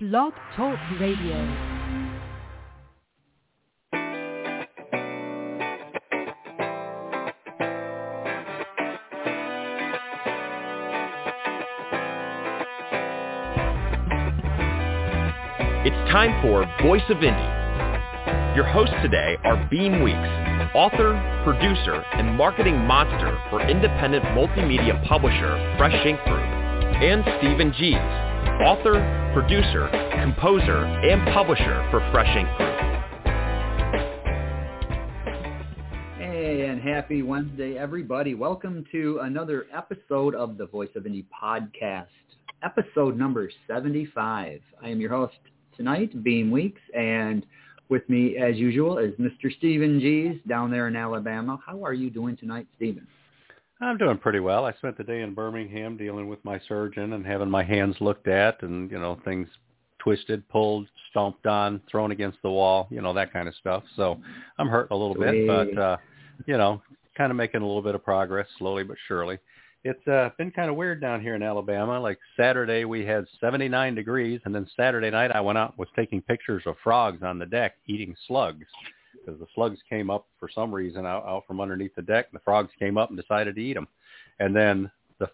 Blog Talk Radio. It's time for Voice of Indie. Your hosts today are Beam Weeks, author, producer, and marketing monster for independent multimedia publisher Fresh Ink Group, and Stephen Gies, author, producer, composer, and publisher for Fresh Ink Group. Hey, and happy Wednesday, everybody. Welcome to another episode of the Voice of Indie podcast, episode number 75. I am your host tonight, Beam Weeks, and with me, as usual, is Mr. Stephen Gies down there in Alabama. How are you doing tonight, Stephen? I'm doing pretty well. I spent the day in Birmingham dealing with my surgeon and having my hands looked at and, things twisted, pulled, stomped on, thrown against the wall, that kind of stuff. So I'm hurting a little bit, but, kind of making a little bit of progress slowly but surely. It's been kind of weird down here in Alabama. Like Saturday, we had 79 degrees, and then Saturday night I went out and was taking pictures of frogs on the deck eating slugs because the slugs came up for some reason out from underneath the deck, and the frogs came up and decided to eat them. And then,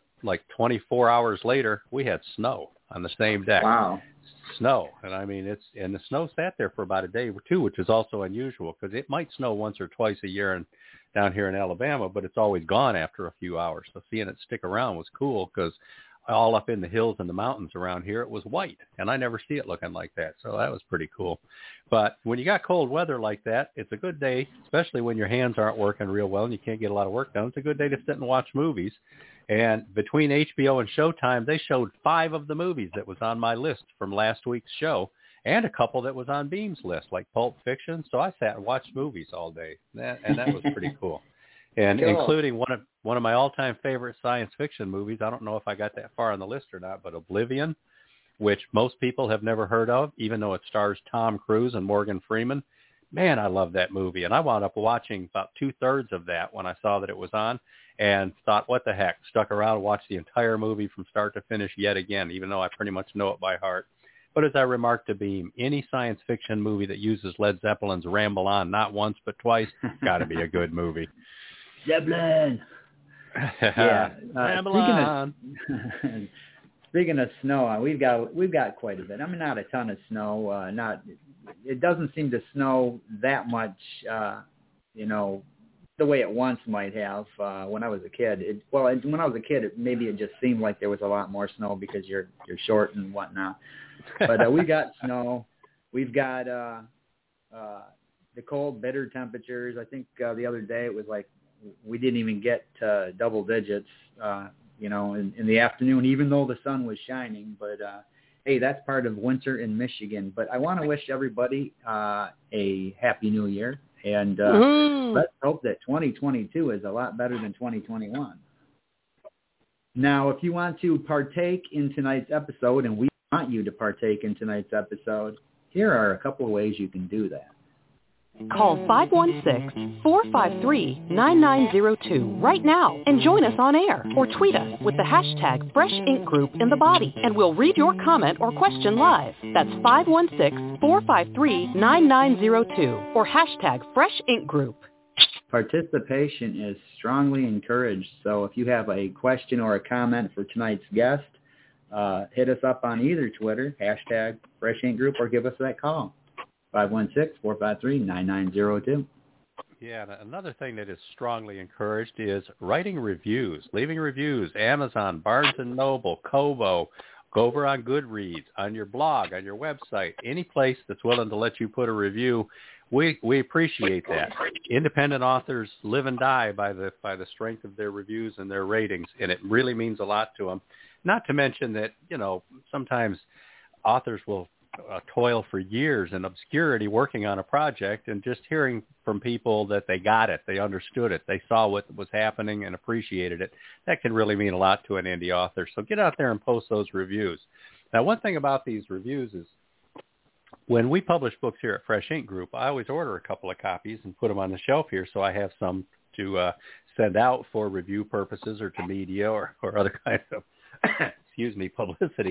24 hours later, we had snow on the same deck. Wow. Snow. And I mean, the snow sat there for about a day or two, which is also unusual because it might snow once or twice a year down here in Alabama, but it's always gone after a few hours. So seeing it stick around was cool because all up in the hills and the mountains around here, it was white, and I never see it looking like that. So that was pretty cool. But when you got cold weather like that, it's a good day, especially when your hands aren't working real well and you can't get a lot of work done. It's a good day to sit and watch movies. And between HBO and Showtime, they showed 5 of the movies that was on my list from last week's show, and a couple that was on Beam's list, like Pulp Fiction. So I sat and watched movies all day, and that was pretty cool. And cool. Including one of my all-time favorite science fiction movies. I don't know if I got that far on the list or not, but Oblivion, which most people have never heard of, even though it stars Tom Cruise and Morgan Freeman. Man, I love that movie. And I wound up watching about 2/3 of that when I saw that it was on and thought, what the heck, stuck around and watched the entire movie from start to finish yet again, even though I pretty much know it by heart. But as I remarked to Beam, any science fiction movie that uses Led Zeppelin's Ramble On not once but twice, got to be a good movie. Zeppelin! Yeah. Ramble On! Speaking of snow, we've got quite a bit. I mean, not a ton of snow. It doesn't seem to snow that much, the way it once might have when I was a kid. When I was a kid, maybe it just seemed like there was a lot more snow because you're short and whatnot. But we got snow. We've got the cold, bitter temperatures. I think the other day it was like we didn't even get double digits, in the afternoon, even though the sun was shining. But, hey, that's part of winter in Michigan. But I want to wish everybody a Happy New Year. And let's hope that 2022 is a lot better than 2021. Now, if you want to partake in tonight's episode, and we want you to partake in tonight's episode, here are a couple of ways you can do that. Call 516-453-9902 right now and join us on air, or tweet us with the hashtag Fresh Ink Group in the body, and we'll read your comment or question live. That's 516-453-9902 or hashtag Fresh Ink Group. Participation is strongly encouraged, so if you have a question or a comment for tonight's guest, hit us up on either Twitter, hashtag Fresh Ink Group, or give us that call. 516-453-9902. Yeah, another thing that is strongly encouraged is writing reviews, leaving reviews, Amazon, Barnes & Noble, Kobo, go over on Goodreads, on your blog, on your website, any place that's willing to let you put a review. We appreciate that. Independent authors live and die by the strength of their reviews and their ratings, and it really means a lot to them. Not to mention that, sometimes authors will toil for years in obscurity working on a project, and just hearing from people that they got it, they understood it, they saw what was happening and appreciated it, that can really mean a lot to an indie author. So get out there and post those reviews. Now, one thing about these reviews is when we publish books here at Fresh Ink Group, I always order a couple of copies and put them on the shelf here so I have some to send out for review purposes or to media or other kinds of publicity.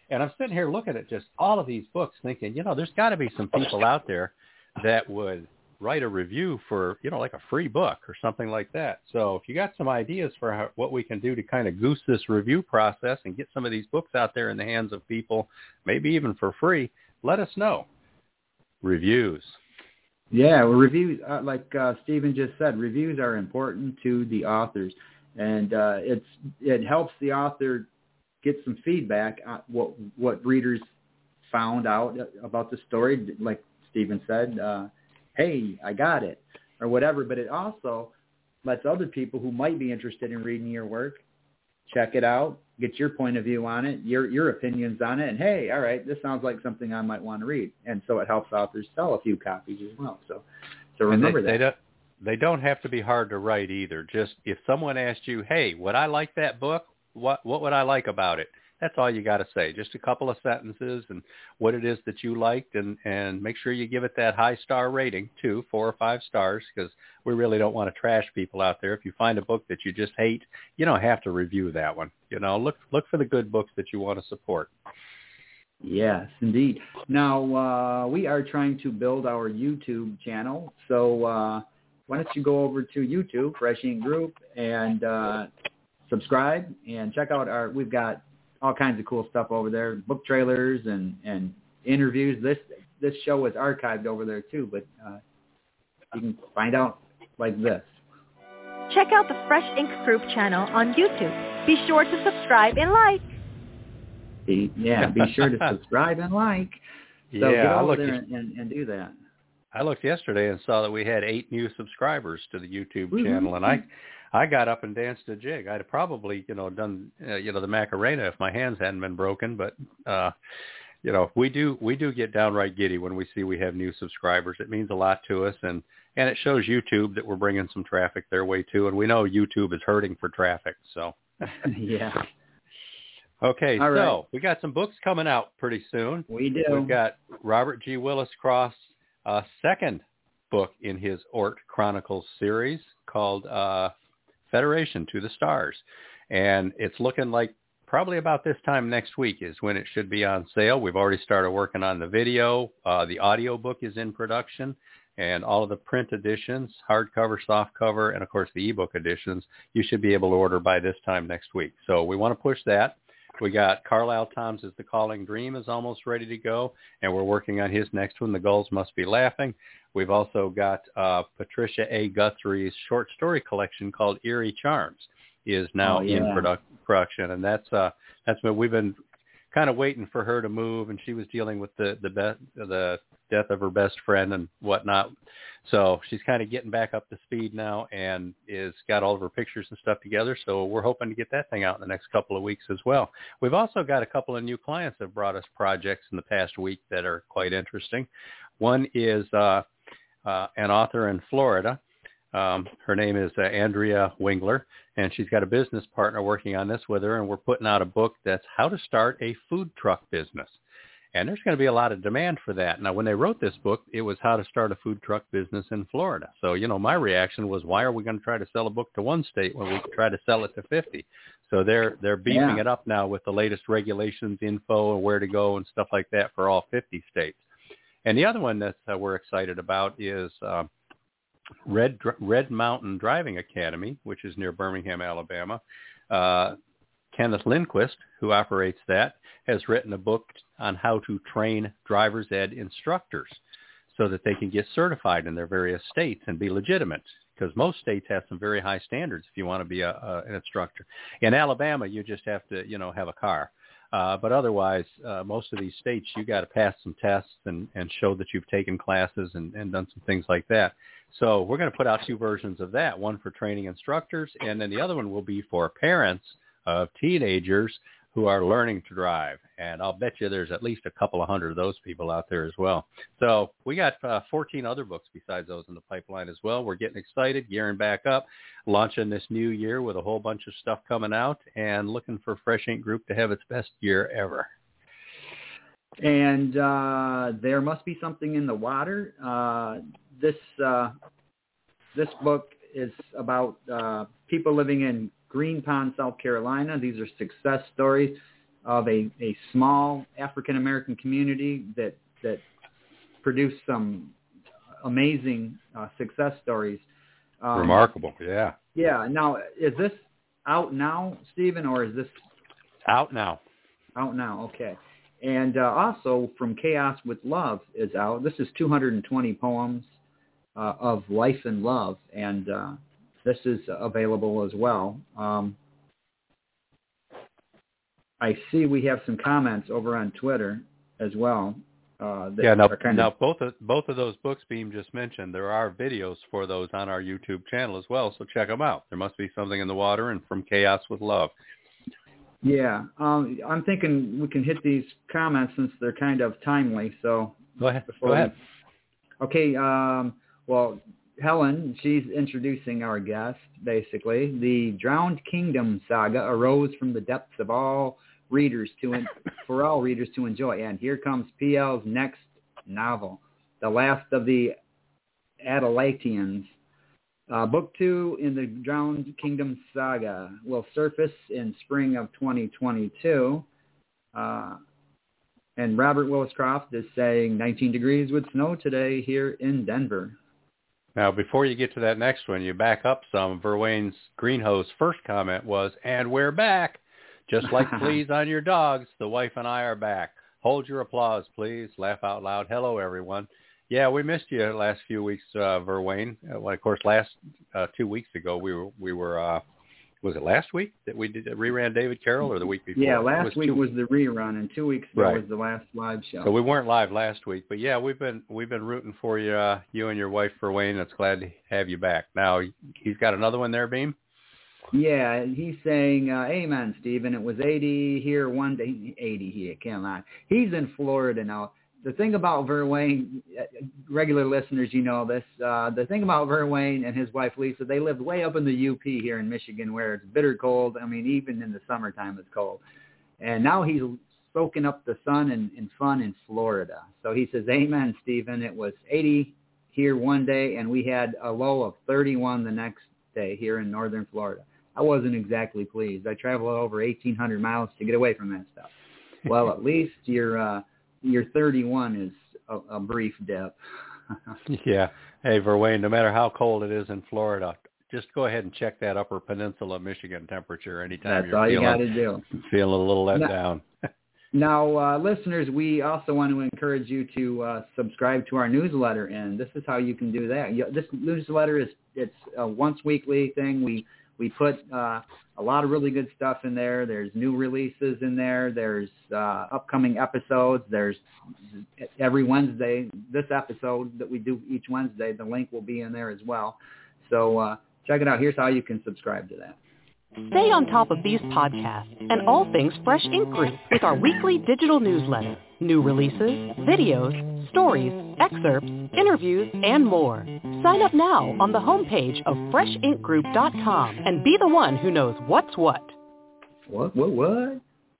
And I'm sitting here looking at just all of these books thinking, there's got to be some people out there that would write a review for, like a free book or something like that. So if you got some ideas for what we can do to kind of goose this review process and get some of these books out there in the hands of people, maybe even for free, let us know. Reviews. Yeah, well, reviews, like Stephen just said, reviews are important to the authors. And it helps the author get some feedback on what readers found out about the story. Like Stephen said, hey, I got it, or whatever. But it also lets other people who might be interested in reading your work check it out, get your point of view on it, your opinions on it, and hey, all right, this sounds like something I might want to read. And so it helps authors sell a few copies as well. So remember that. They don't have to be hard to write either. Just if someone asked you, hey, would I like that book? What would I like about it? That's all you got to say. Just a couple of sentences and what it is that you liked, and make sure you give it that high star rating too, 4 or 5 stars, because we really don't want to trash people out there. If you find a book that you just hate, you don't have to review that one. Look for the good books that you want to support. Yes, indeed. Now, we are trying to build our YouTube channel, so why don't you go over to YouTube, Fresh Ink Group, and subscribe and check out we've got all kinds of cool stuff over there, book trailers and interviews. This show is archived over there too, but you can find out like this. Check out the Fresh Ink Group channel on YouTube. Be sure to subscribe and like. Be sure to subscribe and like. So get over there and do that. I looked yesterday and saw that we had 8 new subscribers to the YouTube channel, and I got up and danced a jig. I'd have probably, done, the Macarena if my hands hadn't been broken. But, we do get downright giddy when we see we have new subscribers. It means a lot to us, and it shows YouTube that we're bringing some traffic their way too. And we know YouTube is hurting for traffic. So, yeah. Okay, all right. So we got some books coming out pretty soon. We do. We've got Robert G. Willis Cross' second book in his Ort Chronicles series called Federation to the Stars. And it's looking like probably about this time next week is when it should be on sale. We've already started working on the video. The audio book is in production, and all of the print editions, hardcover, softcover, and of course the ebook editions, you should be able to order by this time next week. So we want to push that. We got Carlisle Tom's The Calling Dream is almost ready to go, and we're working on his next one, The Gulls Must Be Laughing. We've also got Patricia A. Guthrie's short story collection called Eerie Charms is now in production, and that's what we've been kind of waiting for her to move, and she was dealing with the death of her best friend and whatnot. So she's kind of getting back up to speed now and is got all of her pictures and stuff together. So we're hoping to get that thing out in the next couple of weeks as well. We've also got a couple of new clients that have brought us projects in the past week that are quite interesting. One is an author in Florida. Her name is Andrea Wingler, and she's got a business partner working on this with her, and we're putting out a book that's how to start a food truck business. And there's going to be a lot of demand for that. Now, when they wrote this book, it was how to start a food truck business in Florida. So, my reaction was, why are we going to try to sell a book to one state when we could try to sell it to 50? So they're beefing it up now with the latest regulations, info, and where to go and stuff like that for all 50 states. And the other one that we're excited about is Red Mountain Driving Academy, which is near Birmingham, Alabama. Kenneth Lindquist, who operates that, has written a book on how to train driver's ed instructors so that they can get certified in their various states and be legitimate, because most states have some very high standards if you want to be an instructor. In Alabama, you just have to, have a car. But otherwise, most of these states, you got to pass some tests and show that you've taken classes and done some things like that. So we're going to put out 2 versions of that, one for training instructors, and then the other one will be for parents of teenagers who are learning to drive. And I'll bet you there's at least a couple of hundred of those people out there as well. So we got 14 other books besides those in the pipeline as well. We're getting excited, gearing back up, launching this new year with a whole bunch of stuff coming out, and looking for Fresh Ink Group to have its best year ever. And there must be something in the water. This book is about people living in Green Pond, South Carolina. These are success stories. of a small African-American community that produced some amazing success stories. Remarkable, yeah. Yeah. Now, is this out now, Stephen, or is this out now? Out now. Okay. And also, From Chaos with Love is out. This is 220 poems of life and love, and this is available as well. I see we have some comments over on Twitter as well. Now both of those books Beam just mentioned, there are videos for those on our YouTube channel as well, so check them out. There must be something in the water, and From Chaos with Love. Yeah, I'm thinking we can hit these comments since they're kind of timely. So go ahead. Okay. Well, Helen, she's introducing our guest. Basically, the Drowned Kingdom saga arose from the depths of all readers for all readers to enjoy. And here comes PL's next novel, The Last of the Atlanteans. Book 2 in the Drowned Kingdom saga will surface in spring of 2022. And Robert Willis-Croft is saying 19 degrees with snow today here in Denver. Now, before you get to that next one, you back up some. Verwayne's Greenhose first comment was, and we're back. Just like fleas on your dogs, the wife and I are back. Hold your applause, please. Laugh out loud. Hello, everyone. Yeah, we missed you the last few weeks, Verwayne. Well, of course, last 2 weeks ago, we were was it last week that we reran David Carroll, or the week before? Yeah, last week was the rerun, and 2 weeks ago was the last live show. So we weren't live last week, but yeah, we've been rooting for you, you and your wife, Verwayne. It's glad to have you back. Now, he's got another one there, Beam? Yeah, he's saying, amen, Stephen. It was 80 here one day. 80 here, can't lie. He's in Florida now. The thing about Verwayne, regular listeners, you know this. The thing about Verwayne and his wife, Lisa, they lived way up in the UP here in Michigan where it's bitter cold. I mean, even in the summertime it's cold. And now he's soaking up the sun and fun in Florida. So he says, amen, Stephen. It was 80 here one day, and we had a low of 31 the next day here in northern Florida. I wasn't exactly pleased. I traveled over 1,800 miles to get away from that stuff. Well, at least your 31 is a brief dip. Yeah. Hey, Verwayne, no matter how cold it is in Florida, just go ahead and check that upper peninsula Michigan temperature anytime you're feeling a little let down. Now, listeners, we also want to encourage you to subscribe to our newsletter, and this is how you can do that. This newsletter it's a once weekly thing. We put a lot of really good stuff in there. There's new releases in there. There's upcoming episodes. There's every Wednesday, this episode that we do each Wednesday, the link will be in there as well. So check it out. Here's how you can subscribe to that. Stay on top of these podcasts and all things Fresh Ink Group with our weekly digital newsletter. New releases, videos, stories, excerpts, interviews, and more. Sign up now on the homepage of FreshInkGroup.com and be the one who knows what's what. What? What?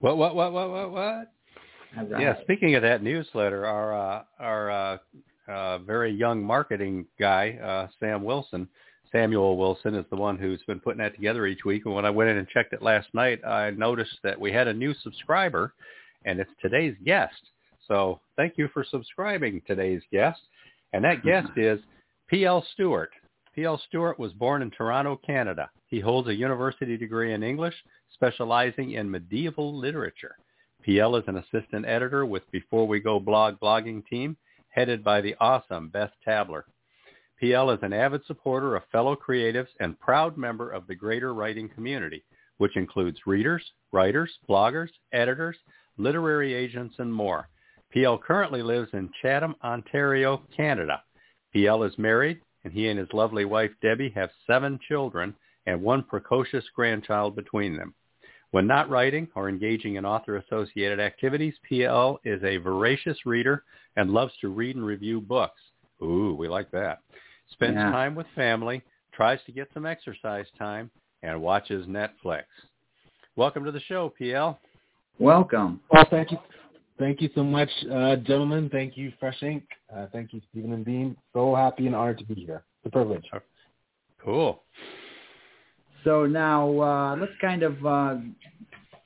Right. Yeah, speaking of that newsletter, our very young marketing guy, Samuel Wilson, is the one who's been putting that together each week. And when I went in and checked it last night, I noticed that we had a new subscriber, and it's today's guest. So thank you for subscribing, today's guest. And that guest is P.L. Stewart. P.L. Stewart was born in Toronto, Canada. He holds a university degree in English, specializing in medieval literature. P.L. is an assistant editor with Before We Go blogging team, headed by the awesome Beth Tabler. P.L. is an avid supporter of fellow creatives and proud member of the greater writing community, which includes readers, writers, bloggers, editors, literary agents, and more. P.L. currently lives in Chatham, Ontario, Canada. P.L. is married, and he and his lovely wife, Debbie, have 7 children and 1 precocious grandchild between them. When not writing or engaging in author-associated activities, P.L. is a voracious reader and loves to read and review books. Ooh, we like that. Spends time with family, tries to get some exercise time, and watches Netflix. Welcome to the show, PL. Welcome. Well, thank you. Thank you so much, gentlemen. Thank you, Fresh Ink. Thank you, Stephen and Beam. So happy and honored to be here. It's a privilege. Cool. So now let's kind of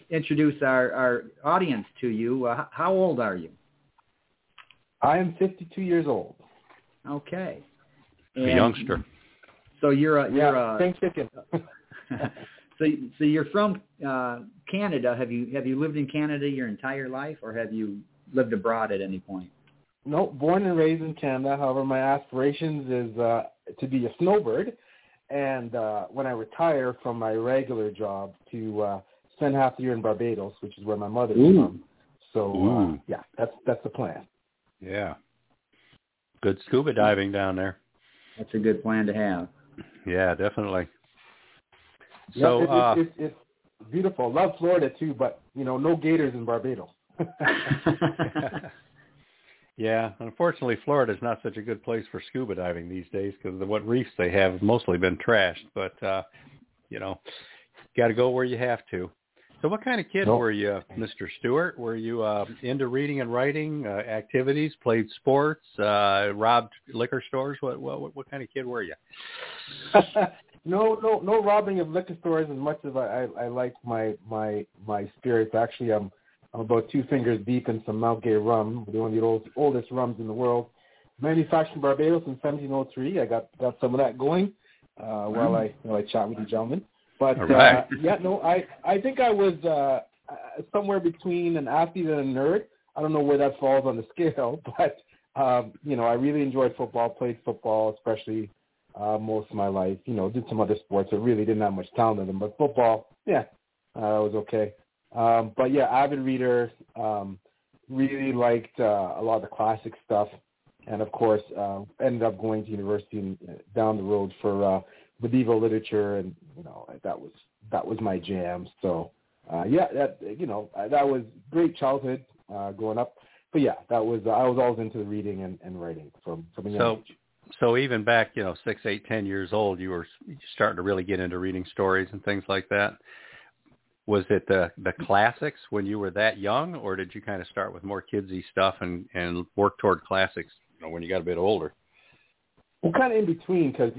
introduce our audience to you. How old are you? I am 52 years old. Okay. A youngster. So you're thanks, Chicken. So you're from Canada. Have you lived in Canada your entire life, or have you lived abroad at any point? No, born and raised in Canada. However, my aspirations is to be a snowbird, and when I retire from my regular job, to spend half the year in Barbados, which is where my mother is from. So yeah, that's the plan. Yeah, good scuba diving down there. That's a good plan to have. Yeah, definitely. So yeah, it's beautiful. Love Florida too, but no gators in Barbados. Yeah, unfortunately, Florida is not such a good place for scuba diving these days because what reefs they have mostly been trashed. But got to go where you have to. So, what kind of kid were you, Mr. Stewart? Were you into reading and writing activities? Played sports? Robbed liquor stores? What kind of kid were you? No robbing of liquor stores as much as I like my spirits. Actually, I'm about 2 fingers deep in some Mount Gay rum, one of the oldest rums in the world. Manufactured in Barbados in 1703. I got some of that going while I chat with you gentlemen. But right. I think I was somewhere between an athlete and a nerd. I don't know where that falls on the scale, but I really enjoyed football. Played football, especially most of my life. Did some other sports. I really didn't have much talent in them, but football, was okay. But yeah, avid reader, really liked a lot of the classic stuff, and of course ended up going to university down the road for medieval literature, and that was my jam. So that was great childhood growing up. But yeah, I was always into the reading and writing from a young age. So even back 6, 8, 10 years old, you were starting to really get into reading stories and things like that. Was it the classics when you were that young, or did you kind of start with more kidsy stuff and work toward classics when you got a bit older? Well, kind of in between, because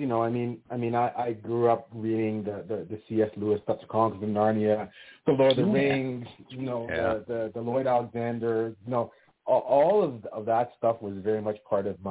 I grew up reading the C.S. Lewis stuff, the Chronicles of Narnia, the Lord of the Rings, the Lloyd Alexander, all of that stuff was very much part of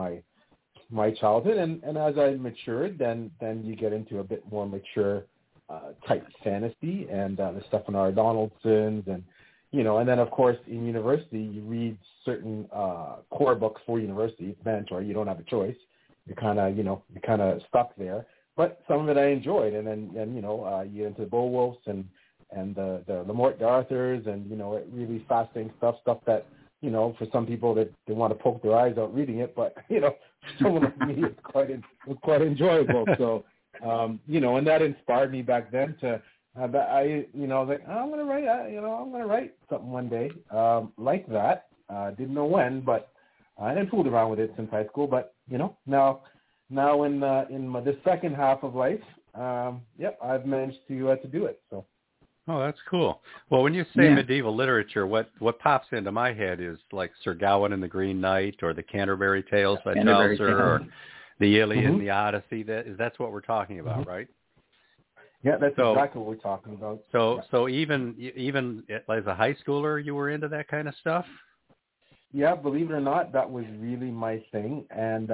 my childhood, and as I matured, then you get into a bit more mature type fantasy and the Stephen R. Donaldsons, and then of course in university you read certain core books for university. It's mandatory. You don't have a choice. You're kind of stuck there. But some of it I enjoyed, and then you get into the Beowulfs and the Lamort D'Arthurs, and it really fascinating stuff that for some people that they want to poke their eyes out reading it, but someone like me it was quite enjoyable. So. And that inspired me back then to, I'm going to write something one day, like that. Didn't know when, but I didn't fool around with it since high school. But now in the second half of life, I've managed to do it. So. Oh, that's cool. Well, when you say medieval literature, what pops into my head is like Sir Gawain and the Green Knight, or the Canterbury Tales by Chaucer, or the Iliad and the Odyssey. That's what we're talking about, right? Yeah, that's exactly what we're talking about. So even as a high schooler, you were into that kind of stuff? Yeah, believe it or not, that was really my thing. And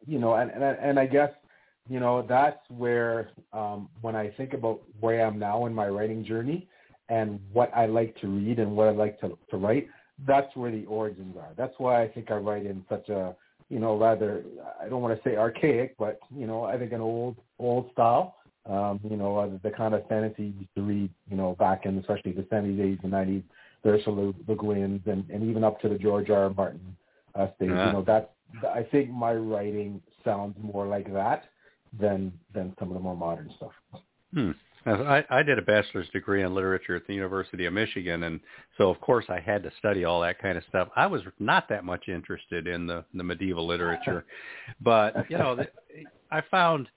and I guess that's where when I think about where I am now in my writing journey and what I like to read and what I like to write, that's where the origins are. That's why I think I write in such a rather, I don't want to say archaic, but, I think an old style, the kind of fantasy you used to read, back in especially the 70s, 80s, and 90s, the Ursula Le Guins, and even up to the George R. R. Martin stage. I think my writing sounds more like that than some of the more modern stuff. I did a bachelor's degree in literature at the University of Michigan, and so of course I had to study all that kind of stuff. I was not that much interested in the medieval literature, but I found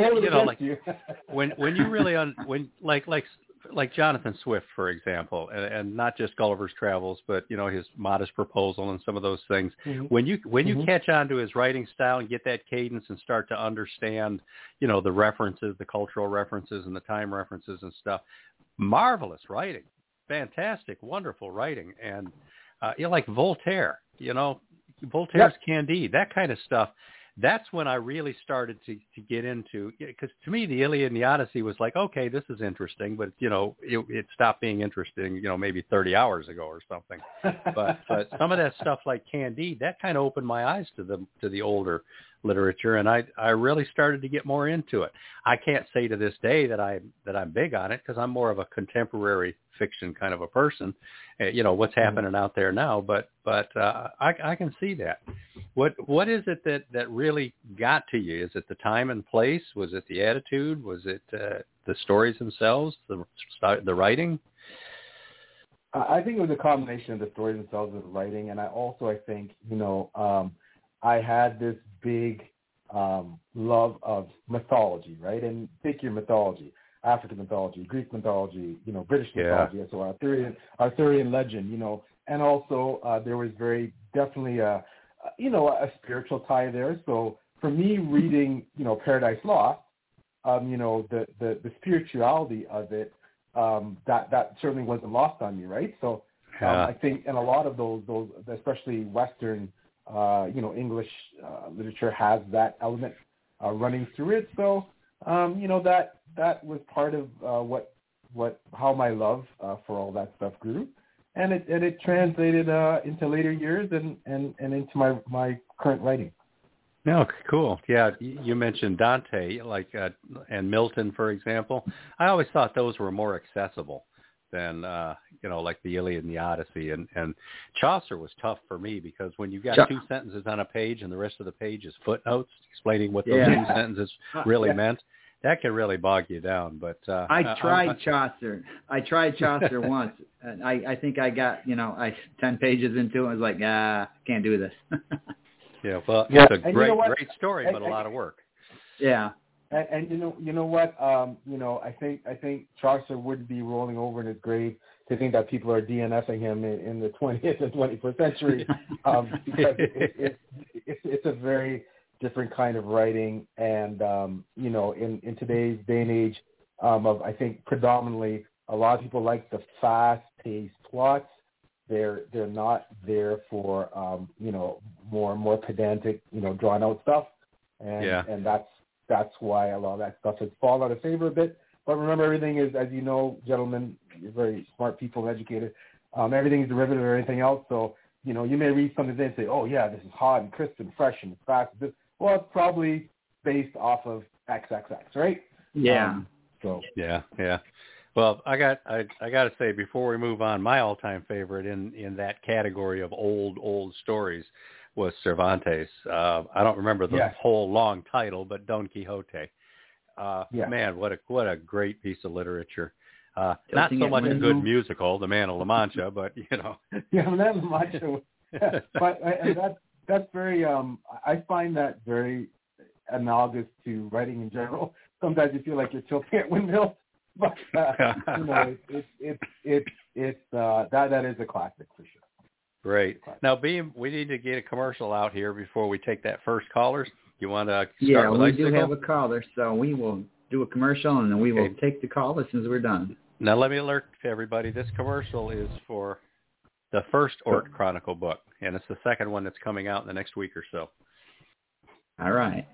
when you really like Jonathan Swift, for example, and not just Gulliver's Travels, but his Modest Proposal and some of those things. Mm-hmm. When you catch on to his writing style and get that cadence and start to understand, the references, the cultural references and the time references and stuff, marvelous writing. fantastic, wonderful writing. And like Voltaire, Voltaire's Candide, that kind of stuff. That's when I really started to get into, because to me, the Iliad and the Odyssey was like, okay, this is interesting, but, it stopped being interesting, maybe 30 hours ago or something. But some of that stuff like Candide, that kind of opened my eyes to the older literature, and I really started to get more into it. I can't say to this day that I'm big on it, because I'm more of a contemporary fiction kind of a person, what's happening out there now, but I can see that. What is it that really got to you? Is it the time and place? Was it the attitude? Was it the stories themselves, the writing? I think it was a combination of the stories themselves and the writing, and I think I had this big love of mythology, right? And pick your mythology: African mythology, Greek mythology, British mythology, so Arthurian legend, and also there was very definitely a spiritual tie there. So for me, reading, Paradise Lost, the spirituality of it, that certainly wasn't lost on me, right? So I think, and a lot of those, especially Western, English literature has that element running through it. So, that was part of how my love for all that stuff grew. And it translated into later years and into my current writing. No, cool. Yeah, you mentioned Dante, and Milton, for example. I always thought those were more accessible than like the Iliad and the Odyssey. And Chaucer was tough for me, because when you've got two sentences on a page and the rest of the page is footnotes explaining what those two sentences really meant, that can really bog you down. But I tried Chaucer. I tried Chaucer once. And I think I got 10 pages into it. I was like, can't do this. Yeah, well, it's a great story, but a lot of work. Yeah. And you know what? I think Chaucer would be rolling over in his grave to think that people are DNFing him in the 20th and 21st century, because it's a very different kind of writing, and in today's day and age, I think predominantly a lot of people like the fast-paced plots. They're not there for more pedantic, drawn out stuff, and that's why a lot of that stuff has fallen out of favor a bit. But remember, everything is, as you know, gentlemen, you're very smart people, educated. Everything is derivative of anything else. So you may read something today and say, "Oh yeah, this is hot and crisp and fresh and fast." Well, it's probably based off of XXX, right? Yeah. Yeah. Well, I got to say, before we move on, my all-time favorite in that category of old stories was Cervantes. I don't remember the whole long title, but Don Quixote. Man, what a great piece of literature. Not so much a good musical, The Man of La Mancha, but Yeah, The Man of La Mancha. But that's very. I find that very analogous to writing in general. Sometimes you feel like you're tilting at windmills. But that is a classic for sure. Great. Now, Beam, we need to get a commercial out here before we take that first caller. You want to start with Icicle? Yeah, we do have a caller, so we will do a commercial, and then we will take the call as soon as we're done. Now, let me alert everybody. This commercial is for the first Oort Chronicle book, and it's the second one that's coming out in the next week or so. All right.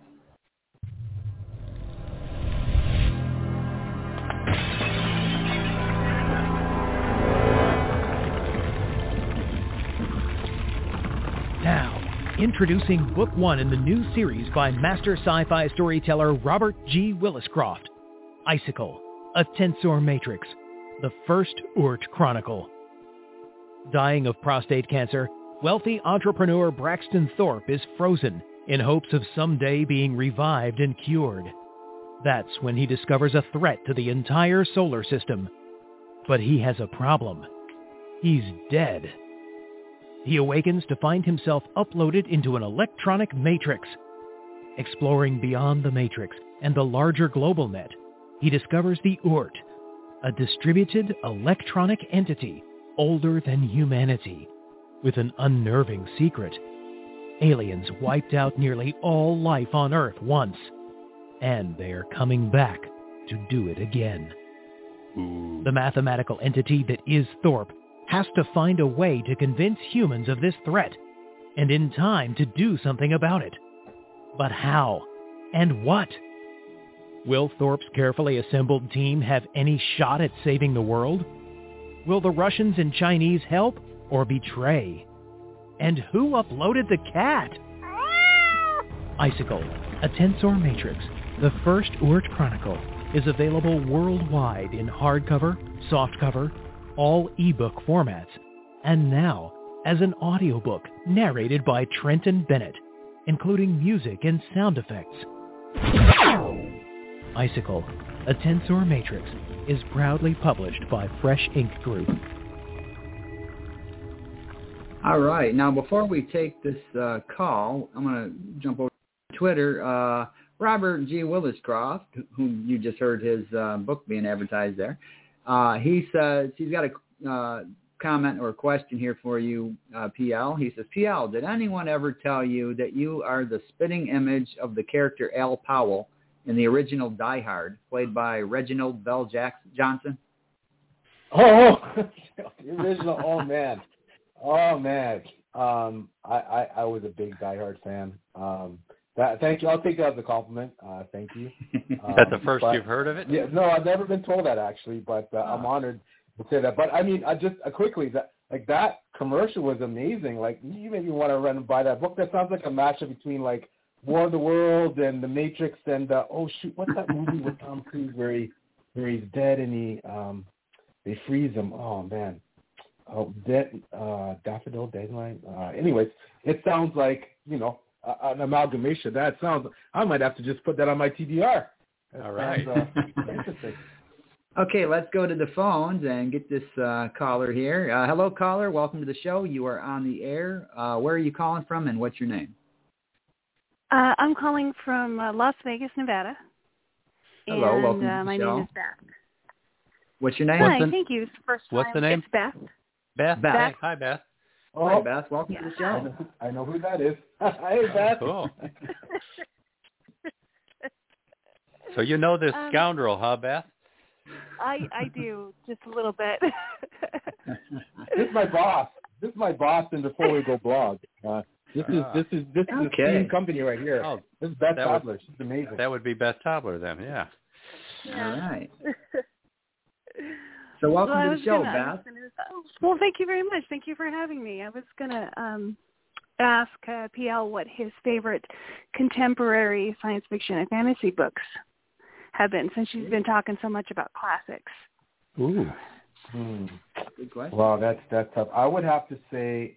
Now, introducing Book 1 in the new series by master sci-fi storyteller Robert G. Williscroft, Icicle, a tensor matrix, the first Oort Chronicle. Dying of prostate cancer, wealthy entrepreneur Braxton Thorpe is frozen in hopes of someday being revived and cured. That's when he discovers a threat to the entire solar system. But he has a problem. He's dead. He awakens to find himself uploaded into an electronic matrix. Exploring beyond the matrix and the larger global net, he discovers the Oort, a distributed electronic entity older than humanity, with an unnerving secret. Aliens wiped out nearly all life on Earth once, and they are coming back to do it again. Ooh. The mathematical entity that is Thorpe has to find a way to convince humans of this threat, and in time to do something about it. But how? And what? Will Thorpe's carefully assembled team have any shot at saving the world? Will the Russians and Chinese help or betray? And who uploaded the cat? Icicle, a Tensor Matrix, the first Urt Chronicle, is available worldwide in hardcover, softcover, all ebook formats, and now as an audiobook narrated by Trenton Bennett, including music and sound effects. Icicle, a Tensor Matrix, is proudly published by Fresh Ink Group. All right. Now, before we take this call, I'm going to jump over to Twitter. Robert G. Williscroft, whom you just heard his book being advertised there, he says he's got a comment or a question here for you, PL. He says, PL, did anyone ever tell you that you are the spitting image of the character Al Powell in the original Die Hard, played by Reginald Bell Johnson? Oh, the original. Oh man. I was a big Die Hard fan. Thank you. I'll take that as a compliment. Thank you. Is that the first you've heard of it? Yeah. No, I've never been told that actually, but I'm honored to say that. But I mean, just quickly, that commercial was amazing. Like, you made me want to run and buy that book. That sounds like a matchup between like War of the Worlds and The Matrix and what's that movie with Tom Cruise where he's dead and they freeze him? Oh man. Oh, Daffodil Deadline. Anyways, it sounds like, an amalgamation. That sounds, I might have to just put that on my TBR. All right. Interesting. Okay, let's go to the phones and get this caller here. Hello, caller. Welcome to the show. You are on the air. Where are you calling from, and what's your name? I'm calling from Las Vegas, Nevada. Hello, and, welcome to the my show. name is Beth. What's your name? Hi, thank you. It's the first What's the name? It's Beth. Beth. Beth. Hi, Beth. Oh, hi, Beth. Welcome to the show. I know who that is. Hey, Beth. Cool. So you know this scoundrel, huh, Beth? I do, just a little bit. This is my boss. This is my boss in the Four Way Go blog. This is a team company right here. Oh, this is Beth Tobler. She's amazing. That would be Beth Tobler then, yeah. All right. So welcome to the show, Beth. Well, thank you very much. Thank you for having me. I was going to ask PL what his favorite contemporary science fiction and fantasy books have been, since she's been talking so much about classics. Ooh. Good question. Well, that's tough. I would have to say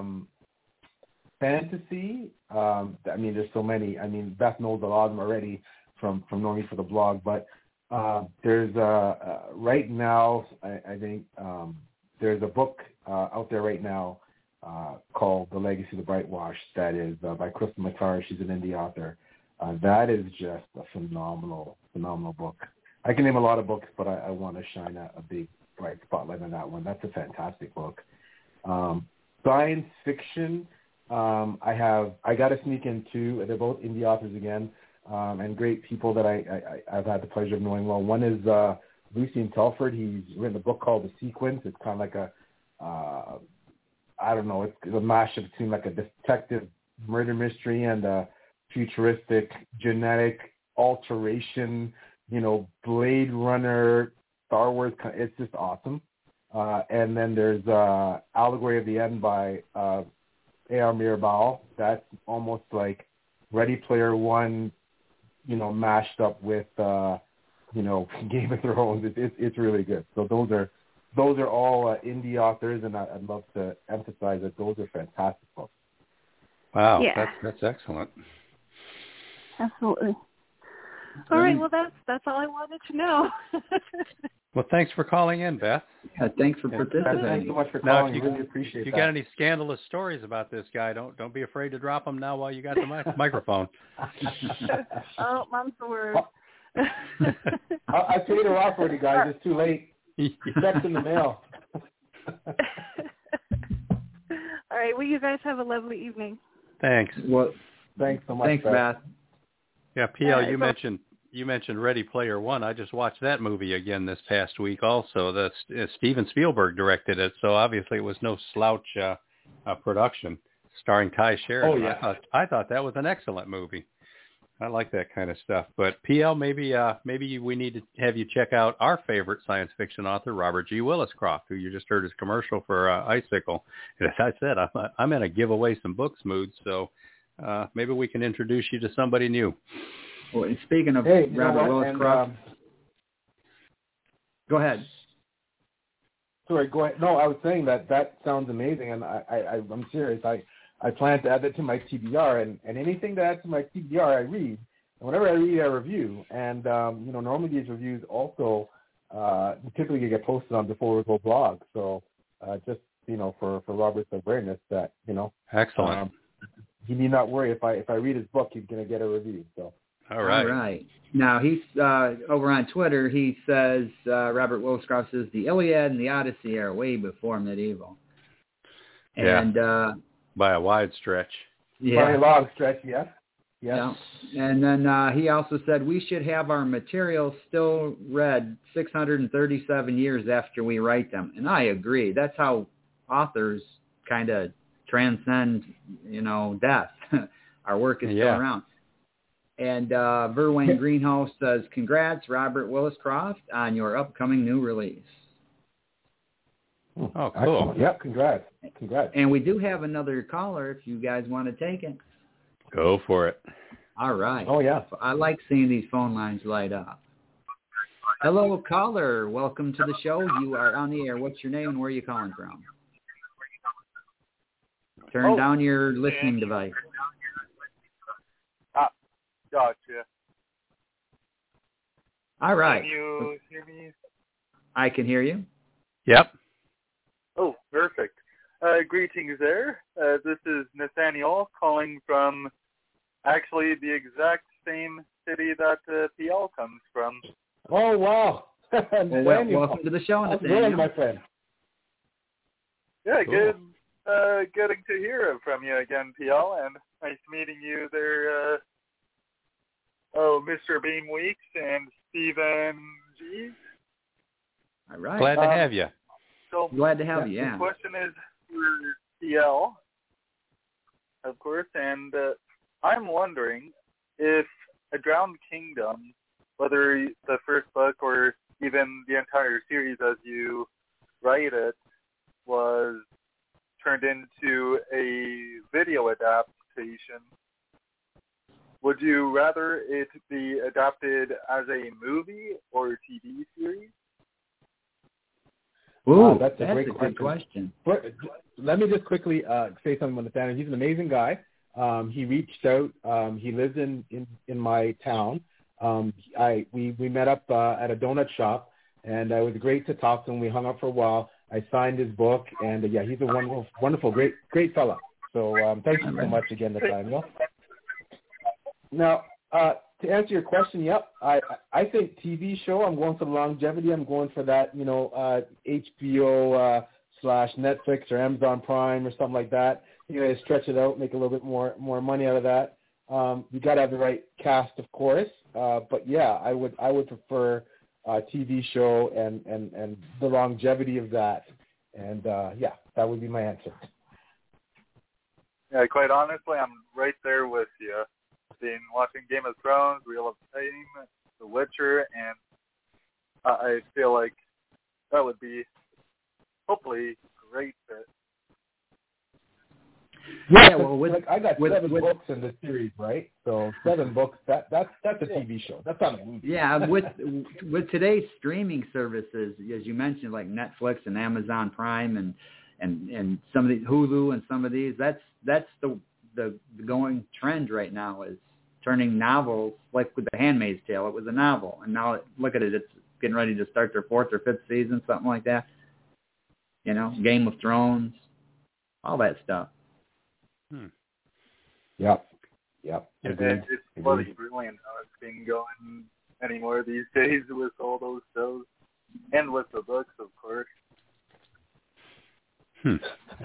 fantasy. I mean, there's so many. I mean, Beth knows a lot of them already from knowing me for the blog, but there's right now, I think there's a book out there right now called The Legacy of the Brightwash that is by Crystal McClure. She's an indie author. That is just a phenomenal book. I can name a lot of books, but I want to shine a big bright spotlight on that one. That's a fantastic book. Science fiction, I got to sneak in two. They're both indie authors again. And great people that I've had the pleasure of knowing well. One is Lucien Telford. He's written a book called The Sequence. It's kind of like it's a mashup between like a detective murder mystery and a futuristic genetic alteration, Blade Runner, Star Wars. It's just awesome. And then there's Allegory of the End by A.R. Mirabal. That's almost like Ready Player One, mashed up with, Game of Thrones. It's really good. So those are all indie authors, and I'd love to emphasize that those are fantastic books. Wow, yeah. that's excellent. Absolutely. All right, well, that's all I wanted to know. Well, thanks for calling in, Beth. Yeah, thanks for participating. Thanks so much for Now, calling. Really appreciate that. If you got any scandalous stories about this guy, don't be afraid to drop them now while you got the microphone. Oh, mom's the word. I paid her off already, guys. It's too late. Check's in the mail. All right. Well, you guys have a lovely evening. Thanks. Well, thanks so much. Thanks, Beth. Yeah, PL, you mentioned you mentioned Ready Player One. I just watched that movie again this past week. Also, Steven Spielberg directed it, so obviously it was no slouch production, starring Ty Sheridan. Oh yeah, I thought that was an excellent movie. I like that kind of stuff. But PL, maybe we need to have you check out our favorite science fiction author, Robert G. Williscroft, who you just heard his commercial for Icicle. And as I said, I'm in a give away some books mood, so maybe we can introduce you to somebody new. Well, and speaking of Robert Williscroft, go ahead. Sorry, go ahead. No, I was saying that sounds amazing, and I'm serious. I plan to add that to my TBR, and anything to add to my TBR, I read. And whenever I read, I review. And normally these reviews also typically get posted on the Forward Go blog. So just for Robert's awareness that excellent. He need not worry if I read his book, he's going to get a review. So. All right. All right. Now, he's over on Twitter. He says, Robert Williscroft says, the Iliad and the Odyssey are way before medieval. And by a wide stretch. Yeah. By a long stretch, yes. Yeah. And then he also said, we should have our materials still read 637 years after we write them. And I agree. That's how authors kind of transcend, death. Our work is still around. And Verwayne Greenhouse says, congrats, Robert Williscroft, on your upcoming new release. Oh, cool. Yep, congrats. And we do have another caller if you guys want to take it. Go for it. All right. Oh, yeah. I like seeing these phone lines light up. Hello, caller. Welcome to the show. You are on the air. What's your name and where are you calling from? Turn down your listening device. Gotcha. All right. Can you hear me? I can hear you. Yep. Oh, perfect. Greetings there. This is Nathaniel calling from actually the exact same city that PL comes from. Oh, wow. Welcome to the show, Nathaniel. Good, my friend. Yeah, cool. Good. Getting to hear from you again, PL, and nice meeting you there. Mr. Beam Weeks and Stephen G. All right. Glad to have you. So glad to have you. Yeah. The question is for PL, of course, and I'm wondering if A Drowned Kingdom, whether the first book or even the entire series as you write it, was turned into a video adaptation. Would you rather it be adapted as a movie or a TV series? Ooh, that's a great question. But let me just quickly say something about Nathaniel. He's an amazing guy. He reached out. He lives in my town. We met up at a donut shop, and it was great to talk to him. We hung up for a while. I signed his book, and he's a wonderful, great fella. So thank you so much again, Nathaniel. Now, to answer your question, yep, I think TV show. I'm going for the longevity. I'm going for that, HBO / Netflix or Amazon Prime or something like that. Stretch it out, make a little bit more money out of that. You got to have the right cast, of course. But yeah, I would prefer a TV show and the longevity of that. And that would be my answer. Yeah, quite honestly, I'm right there with you. Been watching Game of Thrones, Wheel of Time, The Witcher, and I feel like that would be hopefully great fit. Yeah, well, I got 7 books in the series, right? So 7 books. That's a TV show. That's not a movie. Yeah, with today's streaming services, as you mentioned, like Netflix and Amazon Prime and some of these Hulu and some of these, that's the going trend right now is turning novels, like with The Handmaid's Tale. It was a novel, and now look at it, it's getting ready to start their 4th or 5th season, something like that. Game of Thrones, all that stuff. Yep. It's bloody brilliant how it's been going anymore these days with all those shows and with the books, of course.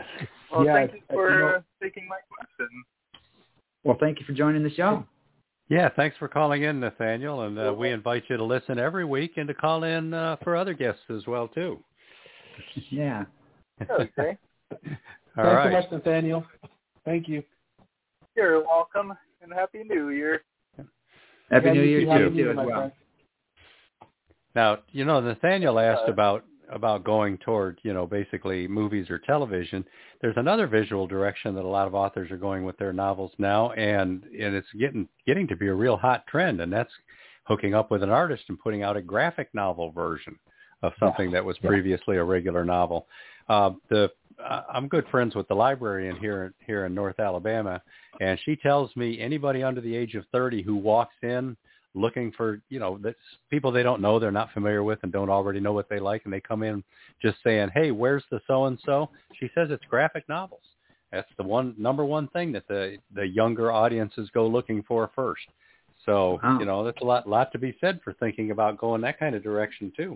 Well, thank you for taking my question. Well, thank you for joining the show. Yeah, thanks for calling in, Nathaniel, and we invite you to listen every week and to call in for other guests as well, too. Yeah. Okay. Thanks right. so much, Nathaniel. Thank you. You're welcome, and Happy New Year. Happy New Year Happy to New you Year, as my well. friend. Now, Nathaniel asked about going toward, basically movies or television. There's another visual direction that a lot of authors are going with their novels now, and it's getting to be a real hot trend, and that's hooking up with an artist and putting out a graphic novel version of something that was previously a regular novel. I'm good friends with the librarian here in North Alabama, and she tells me anybody under the age of 30 who walks in looking for, that's people they don't know, they're not familiar with, and don't already know what they like, and they come in just saying, hey, where's the so-and-so? She says it's graphic novels. That's the number one thing that the younger audiences go looking for first. So, that's a lot to be said for thinking about going that kind of direction too.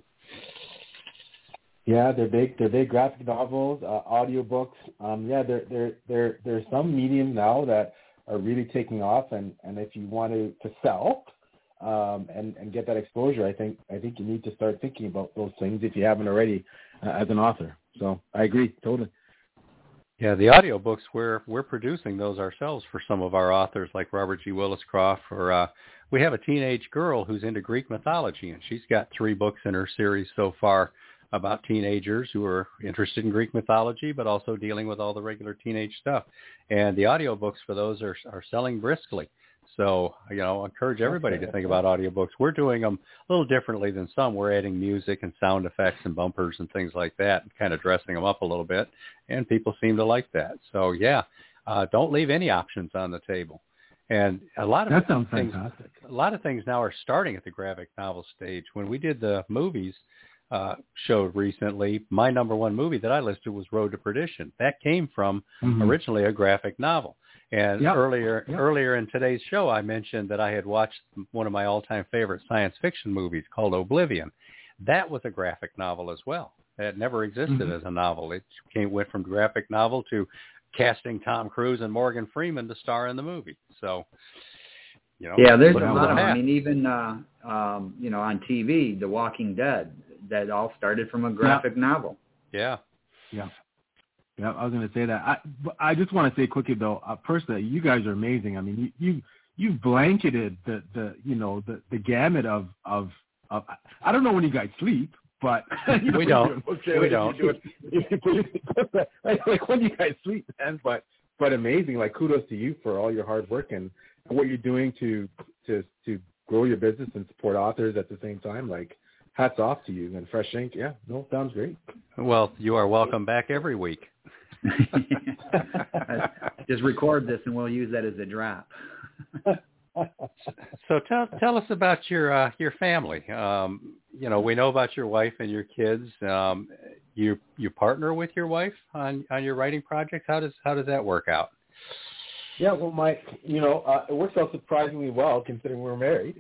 Yeah, they're big graphic novels, audiobooks. There's some mediums now that are really taking off, and if you want to sell and get that exposure, I think you need to start thinking about those things if you haven't already as an author. So I agree totally. Yeah, the audiobooks, we're producing those ourselves for some of our authors like Robert G. Willis-Croft. We have a teenage girl who's into Greek mythology, and she's got 3 books in her series so far about teenagers who are interested in Greek mythology, but also dealing with all the regular teenage stuff. And the audiobooks for those are selling briskly. So, I encourage everybody to think about audiobooks. We're doing them a little differently than some. We're adding music and sound effects and bumpers and things like that, and kind of dressing them up a little bit. And people seem to like that. So, don't leave any options on the table. And a lot of that sounds fantastic. A lot of things now are starting at the graphic novel stage. When we did the movies show recently, my number one movie that I listed was Road to Perdition. That came from originally a graphic novel. And earlier in today's show, I mentioned that I had watched one of my all-time favorite science fiction movies called Oblivion. That was a graphic novel as well. It never existed as a novel. It went from graphic novel to casting Tom Cruise and Morgan Freeman to star in the movie. So, there's a lot of them. I mean, even on TV, The Walking Dead, that all started from a graphic novel. Yeah, I was going to say that. I just want to say quickly though, personally, you guys are amazing. I mean, you've blanketed the gamut of I don't know when you guys sleep, but we don't. We don't. Like when you guys sleep, man. But amazing. Like kudos to you for all your hard work and what you're doing to grow your business and support authors at the same time. Like, hats off to you. And Fresh Ink, sounds great. Well, you are welcome back every week. Just record this and we'll use that as a drop. So tell us about your family. We know about your wife and your kids. You partner with your wife on your writing projects. How does that work out? Yeah, well, it works out surprisingly well considering we're married.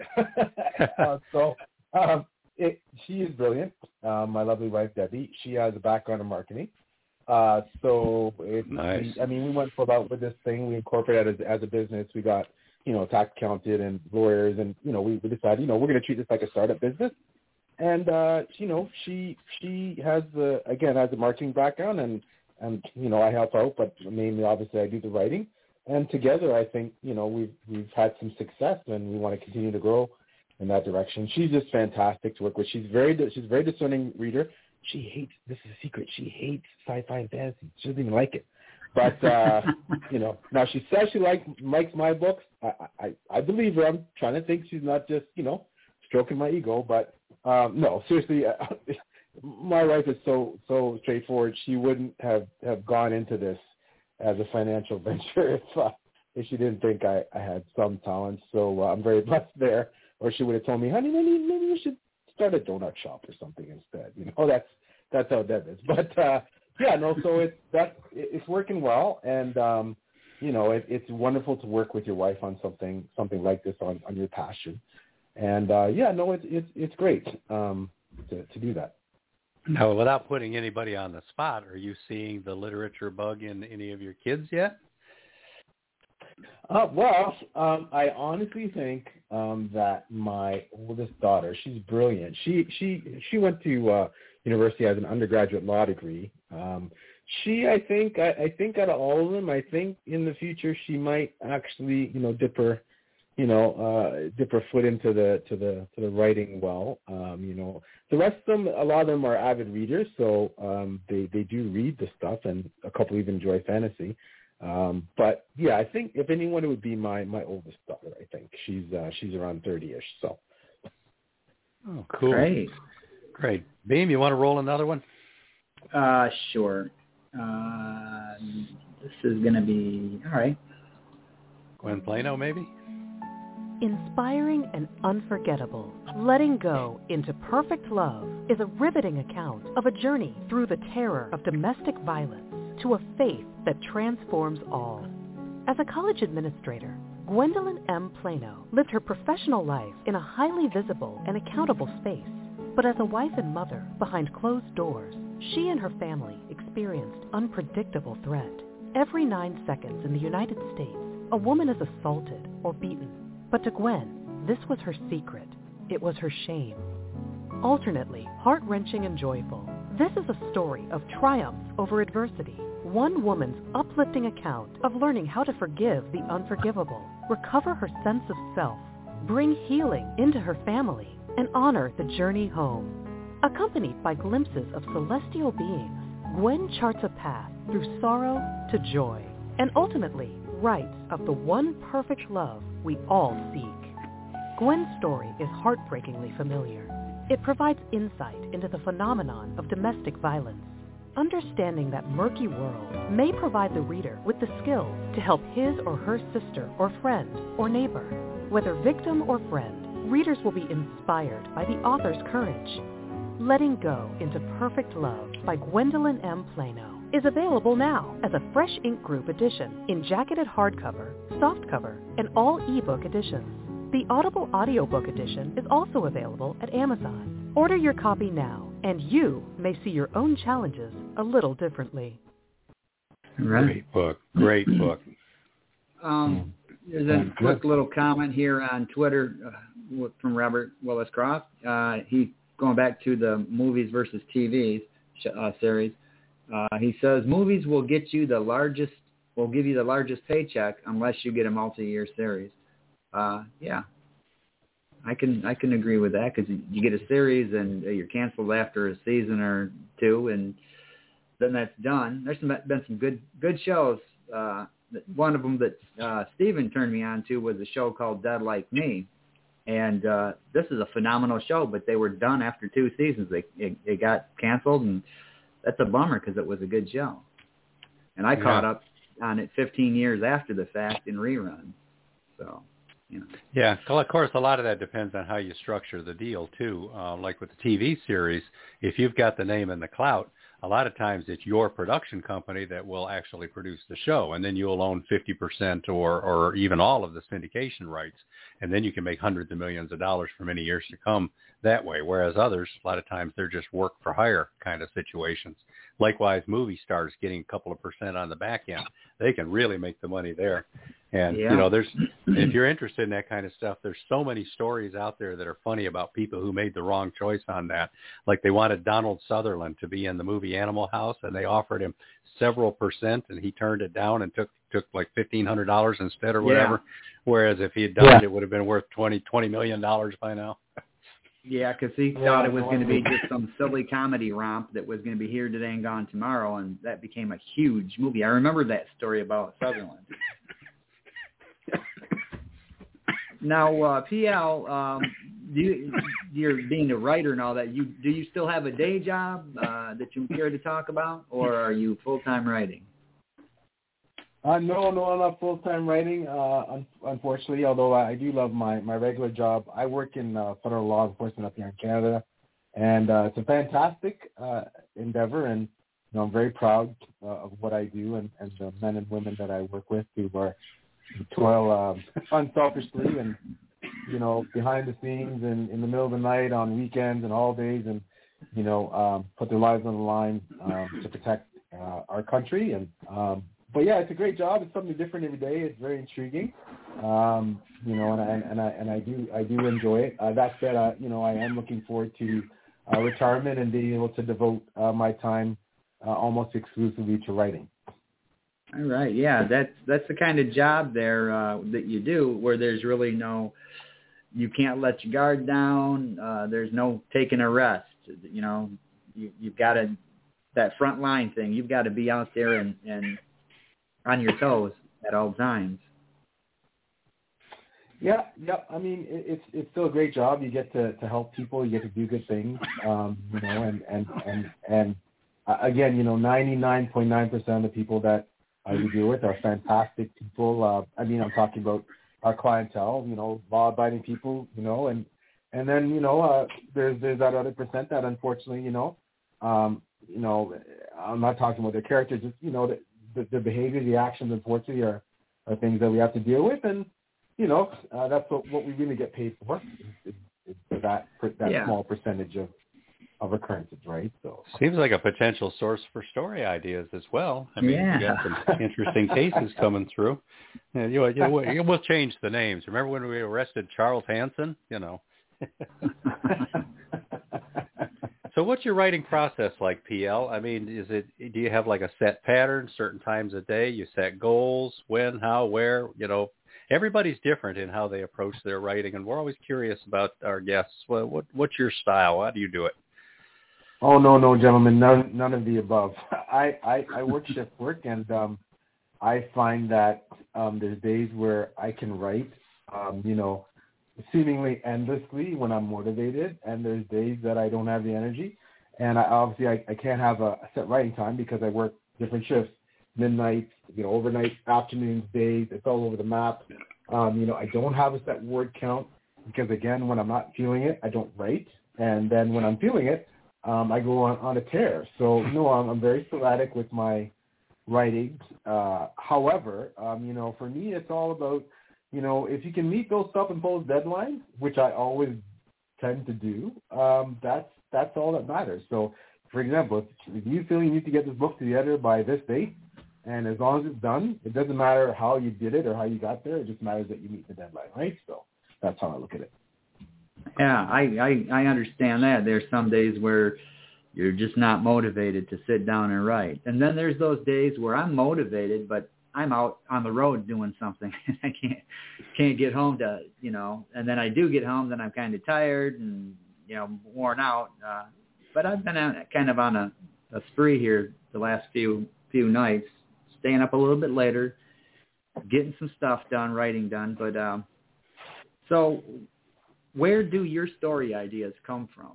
She is brilliant. My lovely wife, Debbie. She has a background in marketing. Nice. We went full out with this thing. We incorporated it as a business. We got, tax accounted and lawyers, and, we decided, we're going to treat this like a startup business. And, she has has a marketing background and I help out, but mainly obviously I do the writing. And together, I think, we've had some success and we want to continue to grow in that direction. She's just fantastic to work with. She's a very discerning reader. She hates, this is a secret, she hates sci-fi and fantasy. She doesn't even like it. But, now she says she likes my books. I believe her. I'm trying to think she's not just, stroking my ego. But, no, seriously, my wife is so straightforward. She wouldn't have gone into this as a financial venture if she didn't think I had some talent. So I'm very blessed there. Or she would have told me, honey, maybe you should start a donut shop or something instead. That's how that is. But so it's working well, and it's wonderful to work with your wife on something like this on your passion. And it's great to do that. Now, without putting anybody on the spot, are you seeing the literature bug in any of your kids yet? I honestly think that my oldest daughter, she's brilliant. She went to university as an undergraduate law degree. I think out of all of them, I think in the future she might actually, dip her foot into the writing well. The rest of them, a lot of them are avid readers, so they do read the stuff, and a couple even enjoy fantasy. But yeah, I think if anyone, it would be my oldest daughter. I think she's around 30-ish. So. Oh, cool! Great. Beam, you want to roll another one? Sure. This is going to be all right. Gwen Plano, maybe. Inspiring and unforgettable, Letting Go into Perfect Love is a riveting account of a journey through the terror of domestic violence to a faith that transforms all. As a college administrator, Gwendolyn M. Plano lived her professional life in a highly visible and accountable space. But as a wife and mother behind closed doors, she and her family experienced unpredictable threat. Every 9 seconds in the United States, a woman is assaulted or beaten. But to Gwen, this was her secret. It was her shame. Alternately heart-wrenching and joyful, this is a story of triumph over adversity. One woman's uplifting account of learning how to forgive the unforgivable, recover her sense of self, bring healing into her family, and honor the journey home. Accompanied by glimpses of celestial beings, Gwen charts a path through sorrow to joy, and ultimately writes of the one perfect love we all seek. Gwen's story is heartbreakingly familiar. It provides insight into the phenomenon of domestic violence. Understanding that murky world may provide the reader with the skills to help his or her sister or friend or neighbor. Whether victim or friend, readers will be inspired by the author's courage. Letting Go into Perfect Love by Gwendolyn M. Plano is available now as a Fresh Ink Group edition in jacketed hardcover, softcover, and all ebook editions. The Audible audiobook edition is also available at Amazon. Order your copy now, and you may see your own challenges a little differently. Right. Great book. There's a quick little comment here on Twitter from Robert Willis Croft. He's going back to the movies versus TV series. He says movies will give you the largest paycheck unless you get a multi-year series. Yeah, I can agree with that, because you get a series and you're canceled after a season or two, and then that's done. There's been some good shows. One of them that Steven turned me on to was a show called Dead Like Me, and this is a phenomenal show, but they were done after 2 seasons. They got canceled, and that's a bummer because it was a good show. And I caught up on it 15 years after the fact in reruns. So. Yeah, well, of course, a lot of that depends on how you structure the deal, too. Like with the TV series, if you've got the name and the clout, a lot of times it's your production company that will actually produce the show, and then you'll own 50% or even all of the syndication rights, and then you can make hundreds of millions of dollars for many years to come that way, whereas others, a lot of times, they're just work-for-hire kind of situations. Likewise, movie stars getting a couple of percent on the back end, they can really make the money there. And, if you're interested in that kind of stuff, there's so many stories out there that are funny about people who made the wrong choice on that. Like they wanted Donald Sutherland to be in the movie Animal House, and they offered him several percent, and he turned it down and took like $1,500 instead or whatever. Yeah. Whereas if he had done it, it would have been worth $20 million by now. Yeah, because he thought it was going to be just some silly comedy romp that was going to be here today and gone tomorrow, and that became a huge movie. I remember that story about Sutherland. Now, PL, you're being a writer and all that. Do you still have a day job that you care to talk about, or are you full-time writing? No, I'm not full-time writing, unfortunately, although I do love my regular job. I work in federal law enforcement up here in Canada, and it's a fantastic endeavor, and I'm very proud of what I do and the men and women that I work with who are toil unselfishly and, behind the scenes and in the middle of the night on weekends and all days, and, put their lives on the line to protect our country. And But yeah, it's a great job. It's something different every day. It's very intriguing. And I do enjoy it. That said, I am looking forward to retirement and being able to devote my time almost exclusively to writing. All right, yeah, that's the kind of job there that you do, where there's really you can't let your guard down. There's no taking a rest. You've got to, that front line thing. You've got to be out there and on your toes at all times. Yeah. I mean, it's still a great job. You get to help people. You get to do good things. And again, 99.9% of the people that we deal with are fantastic people. I'm talking about our clientele. Law-abiding people. And then there's that other percent that unfortunately, I'm not talking about their characters. Just the behavior, the actions, unfortunately, are things that we have to deal with, and that's what we really get paid for, is that small percentage of occurrences, right? So seems like a potential source for story ideas as well. I mean, you got some interesting cases coming through. We'll change the names. Remember when we arrested Charles Hanson? So what's your writing process like, PL? I mean, do you have like a set pattern, certain times a day? You set goals, when, how, where? Everybody's different in how they approach their writing, and we're always curious about our guests. Well, what's your style? How do you do it? Oh, no, gentlemen, none of the above. I work shift work, and I find that there's days where I can write, seemingly endlessly when I'm motivated, and there's days that I don't have the energy. And I can't have a set writing time because I work different shifts, midnight, overnight, afternoons, days. It's all over the map. I don't have a set word count because, again, when I'm not feeling it, I don't write. And then when I'm feeling it, I go on a tear. So, I'm very sporadic with my writing. However, for me, it's all about, if you can meet those self-imposed deadlines, which I always tend to do, that's all that matters. So, for example, if you feel you need to get this book to the editor by this date, and as long as it's done, it doesn't matter how you did it or how you got there. It just matters that you meet the deadline, right? So that's how I look at it. Yeah, I understand that. There's some days where you're just not motivated to sit down and write. And then there's those days where I'm motivated, but I'm out on the road doing something. I can't get home to, and then I do get home, then I'm kind of tired and, worn out. But I've been kind of on a spree here the last few nights, staying up a little bit later, getting some stuff done, writing done. But so where do your story ideas come from?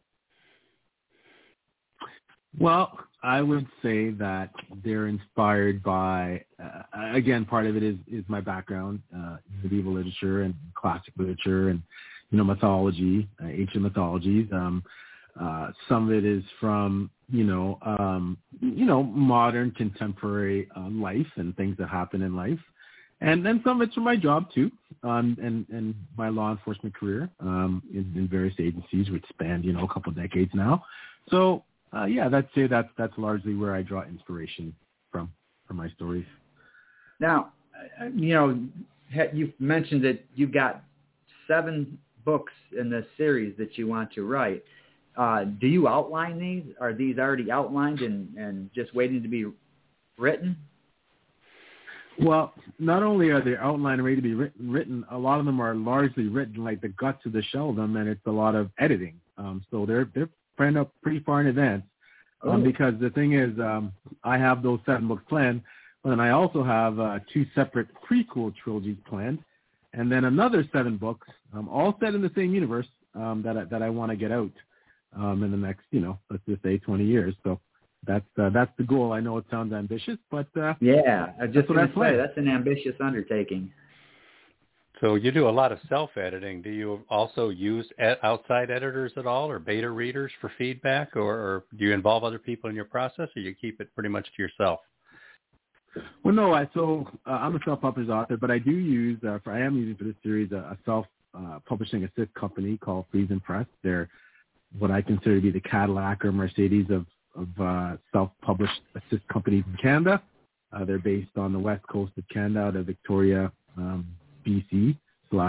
Well, I would say that they're inspired by, again, part of it is my background, medieval literature and classic literature and, mythology, ancient mythologies. Some of it is from, modern contemporary life and things that happen in life. And then some of it's from my job, too, and my law enforcement career in various agencies, which spanned, a couple of decades now. So, that's largely where I draw inspiration from for my stories. Now, you've mentioned that you've got 7 books in this series that you want to write. Do you outline these? Are these already outlined and just waiting to be written? Well, not only are they outlined and ready to be written, a lot of them are largely written, like the guts of the shell of them, and it's a lot of editing. So they're planned up pretty far in advance. Because the thing is, I have those 7 books planned, but then I also have 2 separate prequel trilogies planned, and then another 7 books, all set in the same universe that I want to get out in the next, let's just say 20 years. So that's the goal. I know it sounds ambitious, but yeah, I just want to say that's an ambitious undertaking. So you do a lot of self-editing. Do you also use outside editors at all, or beta readers for feedback, or do you involve other people in your process, or you keep it pretty much to yourself? Well, no. I'm a self-published author, but I do use, I am using for this series a self-publishing assist company called Friesen Press. They're what I consider to be the Cadillac or Mercedes of self-published assist companies in Canada. They're based on the west coast of Canada, out of Victoria, BC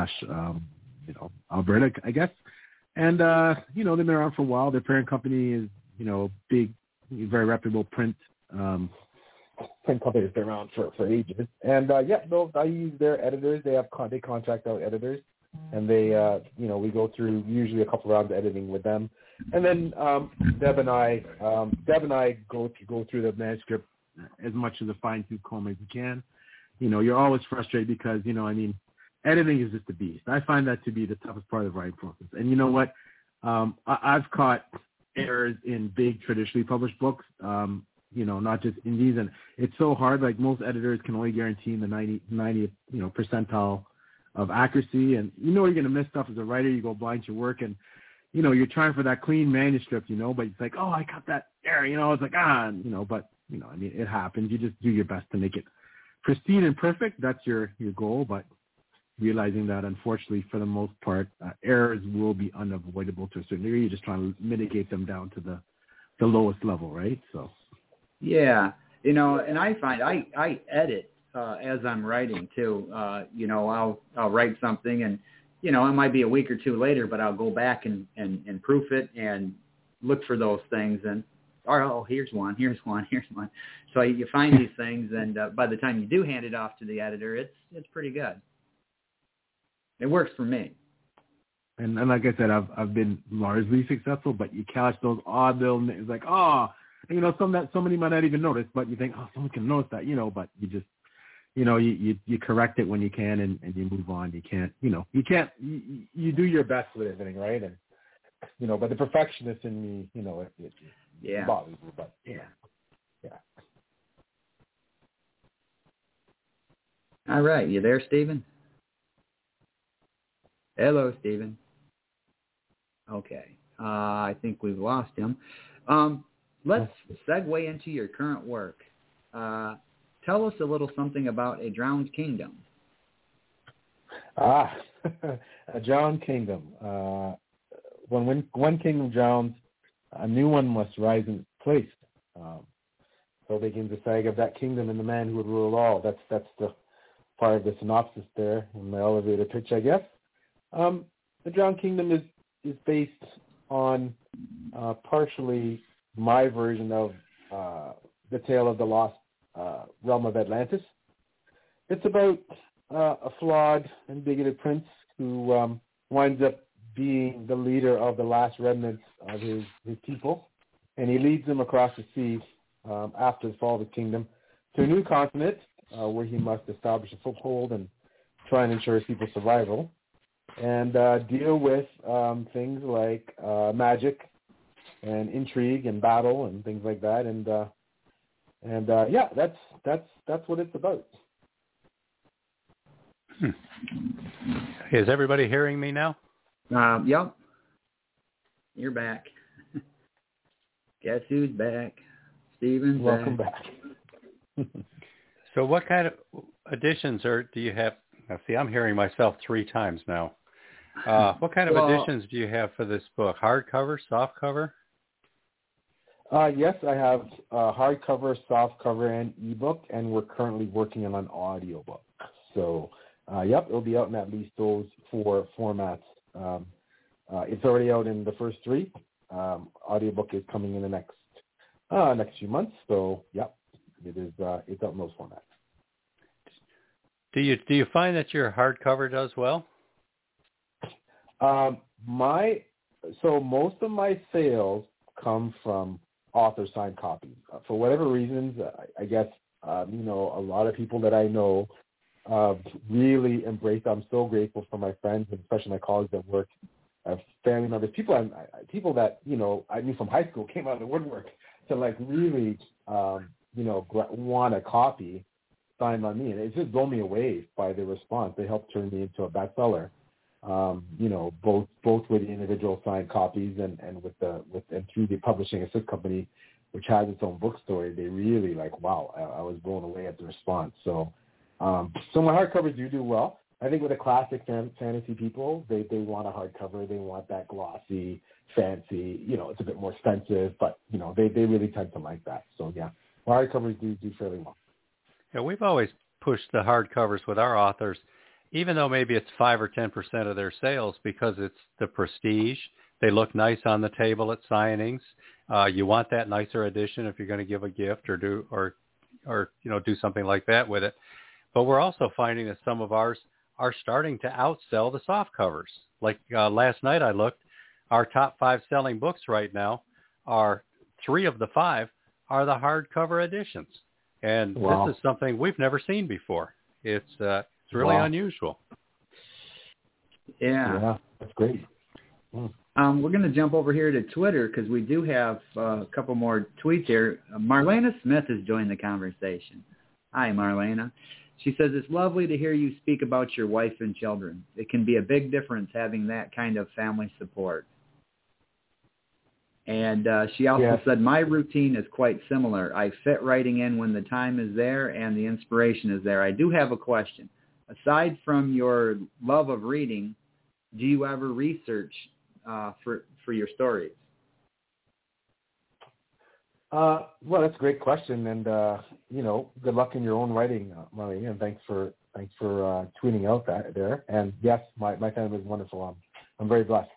/ Alberta, I guess. And they've been around for a while. Their parent company is big, very reputable print company that's been around for ages. And I use their editors. They contract out editors, and they we go through usually a couple rounds of editing with them. And then Deb and I go through the manuscript as much as a fine-tooth comb as you can. You're always frustrated because editing is just a beast. I find that to be the toughest part of the writing process. And you know what? I've caught errors in big traditionally published books, not just indies. And it's so hard. Like most editors can only guarantee the 90th percentile of accuracy. And you're going to miss stuff as a writer. You go blind to your work, and you're trying for that clean manuscript, but it's like, oh, I got that error. It's like, but it happens. You just do your best to make it pristine and perfect. That's your goal. But realizing that, unfortunately, for the most part, errors will be unavoidable to a certain degree. You're just trying to mitigate them down to the lowest level, right? So. Yeah, and I find I edit as I'm writing too. I'll write something, and it might be a week or two later, but I'll go back and proof it and look for those things, and here's one. So you find these things, and by the time you do hand it off to the editor, it's pretty good. It works for me. And like I said, I've been largely successful, but you catch those odd little things like, some that somebody might not even notice, but you think, someone can notice that, but you just, you correct it when you can, and you move on. You can't, you do your best with everything, right? And, but the perfectionist in me, it bothers me, but yeah. All right. You there, Stephen? Hello, Stephen. Okay. I think we've lost him. Let's segue into your current work. Tell us a little something about A Drowned Kingdom. A Drowned Kingdom. When one kingdom drowns, a new one must rise in its place. So begins the saga of that kingdom and the man who would rule all. That's the part of the synopsis there in my elevator pitch, I guess. The Drowned Kingdom is based on partially my version of the tale of the lost realm of Atlantis. It's about a flawed and bigoted prince who winds up being the leader of the last remnants of his people, and he leads them across the sea after the fall of the kingdom to a new continent where he must establish a foothold and try and ensure his people's survival, and deal with things like magic and intrigue and battle and things like that, and that's what it's about. Is everybody hearing me now? Yep. You're back. Guess who's back? Stephen's Welcome back. So what kind of editions do you have? Now, see, I'm hearing myself 3 times now. What kind of editions do you have for this book? Hardcover, softcover? Yes, I have hardcover, softcover, and ebook, and we're currently working on an audiobook. So, it'll be out in at least those 4 formats. It's already out in the first 3. Audiobook is coming in the next few months. So, it's out in those formats. Do you find that your hardcover does well? Most of my sales come from author signed copies. For whatever reasons, I guess a lot of people that I know really embrace. I'm so grateful for my friends, and especially my colleagues at work, family members, people that I knew from high school came out of the woodwork to really want a copy signed by me, and it just blew me away by the response. They helped turn me into a bestseller. Both with the individual signed copies and through the publishing assist company, which has its own bookstore. They really wow, I was blown away at the response. So my hardcovers do well. I think with the classic fantasy people, they want a hardcover. They want that glossy, fancy. It's a bit more expensive, but they really tend to like that. So yeah, my hardcovers do fairly well. Yeah, we've always pushed the hardcovers with our authors, even though maybe it's 5 or 10% of their sales, because it's the prestige. They look nice on the table at signings. You want that nicer edition if you're going to give a gift or do something like that with it. But we're also finding that some of ours are starting to outsell the soft covers. Like last night I looked, our top 5 selling books right now are 3 of the 5 are the hardcover editions. And This is something we've never seen before. It's really unusual. Yeah, that's great. We're going to jump over here to Twitter because we do have a couple more tweets here. Marlena Smith has joined the conversation. Hi, Marlena. She says, it's lovely to hear you speak about your wife and children. It can be a big difference having that kind of family support. And she also said, my routine is quite similar. I fit writing in when the time is there and the inspiration is there. I do have a question. Aside from your love of reading, do you ever research for your stories? Well, that's a great question, and good luck in your own writing, Marlene, and thanks for tweeting out that there. And yes, my family is wonderful. I'm very blessed.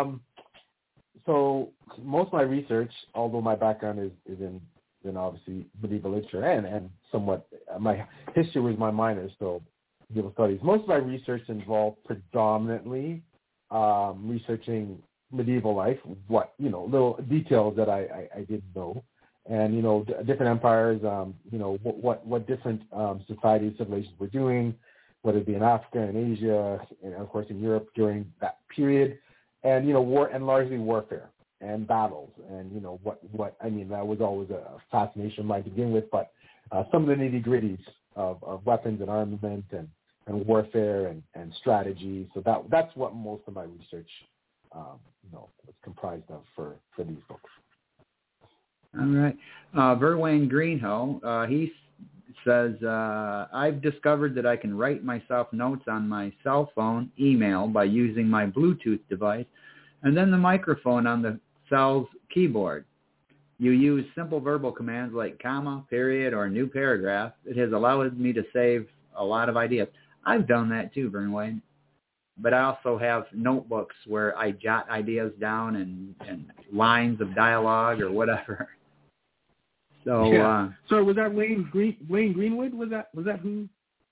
So most of my research, although my background is in obviously medieval literature and somewhat my history was my minor, so medieval studies. Most of my research involved predominantly researching medieval life, little details that I didn't know, and different empires, what different societies, civilizations were doing, whether it be in Africa and Asia, and of course in Europe during that period, and war and largely warfare and battles, and what I mean that was always a fascination of mine to begin with, but some of the nitty gritties of weapons and armament and warfare and strategy. So that's what most of my research was comprised of for these books. All right. Verwayne Greenhoe, he says, I've discovered that I can write myself notes on my cell phone email by using my Bluetooth device and then the microphone on the cell's keyboard. You use simple verbal commands like comma, period, or new paragraph. It has allowed me to save a lot of ideas. I've done that too, Verwayne. But I also have notebooks where I jot ideas down and lines of dialogue or whatever. So, so was that Wayne Greenwood? Was that who?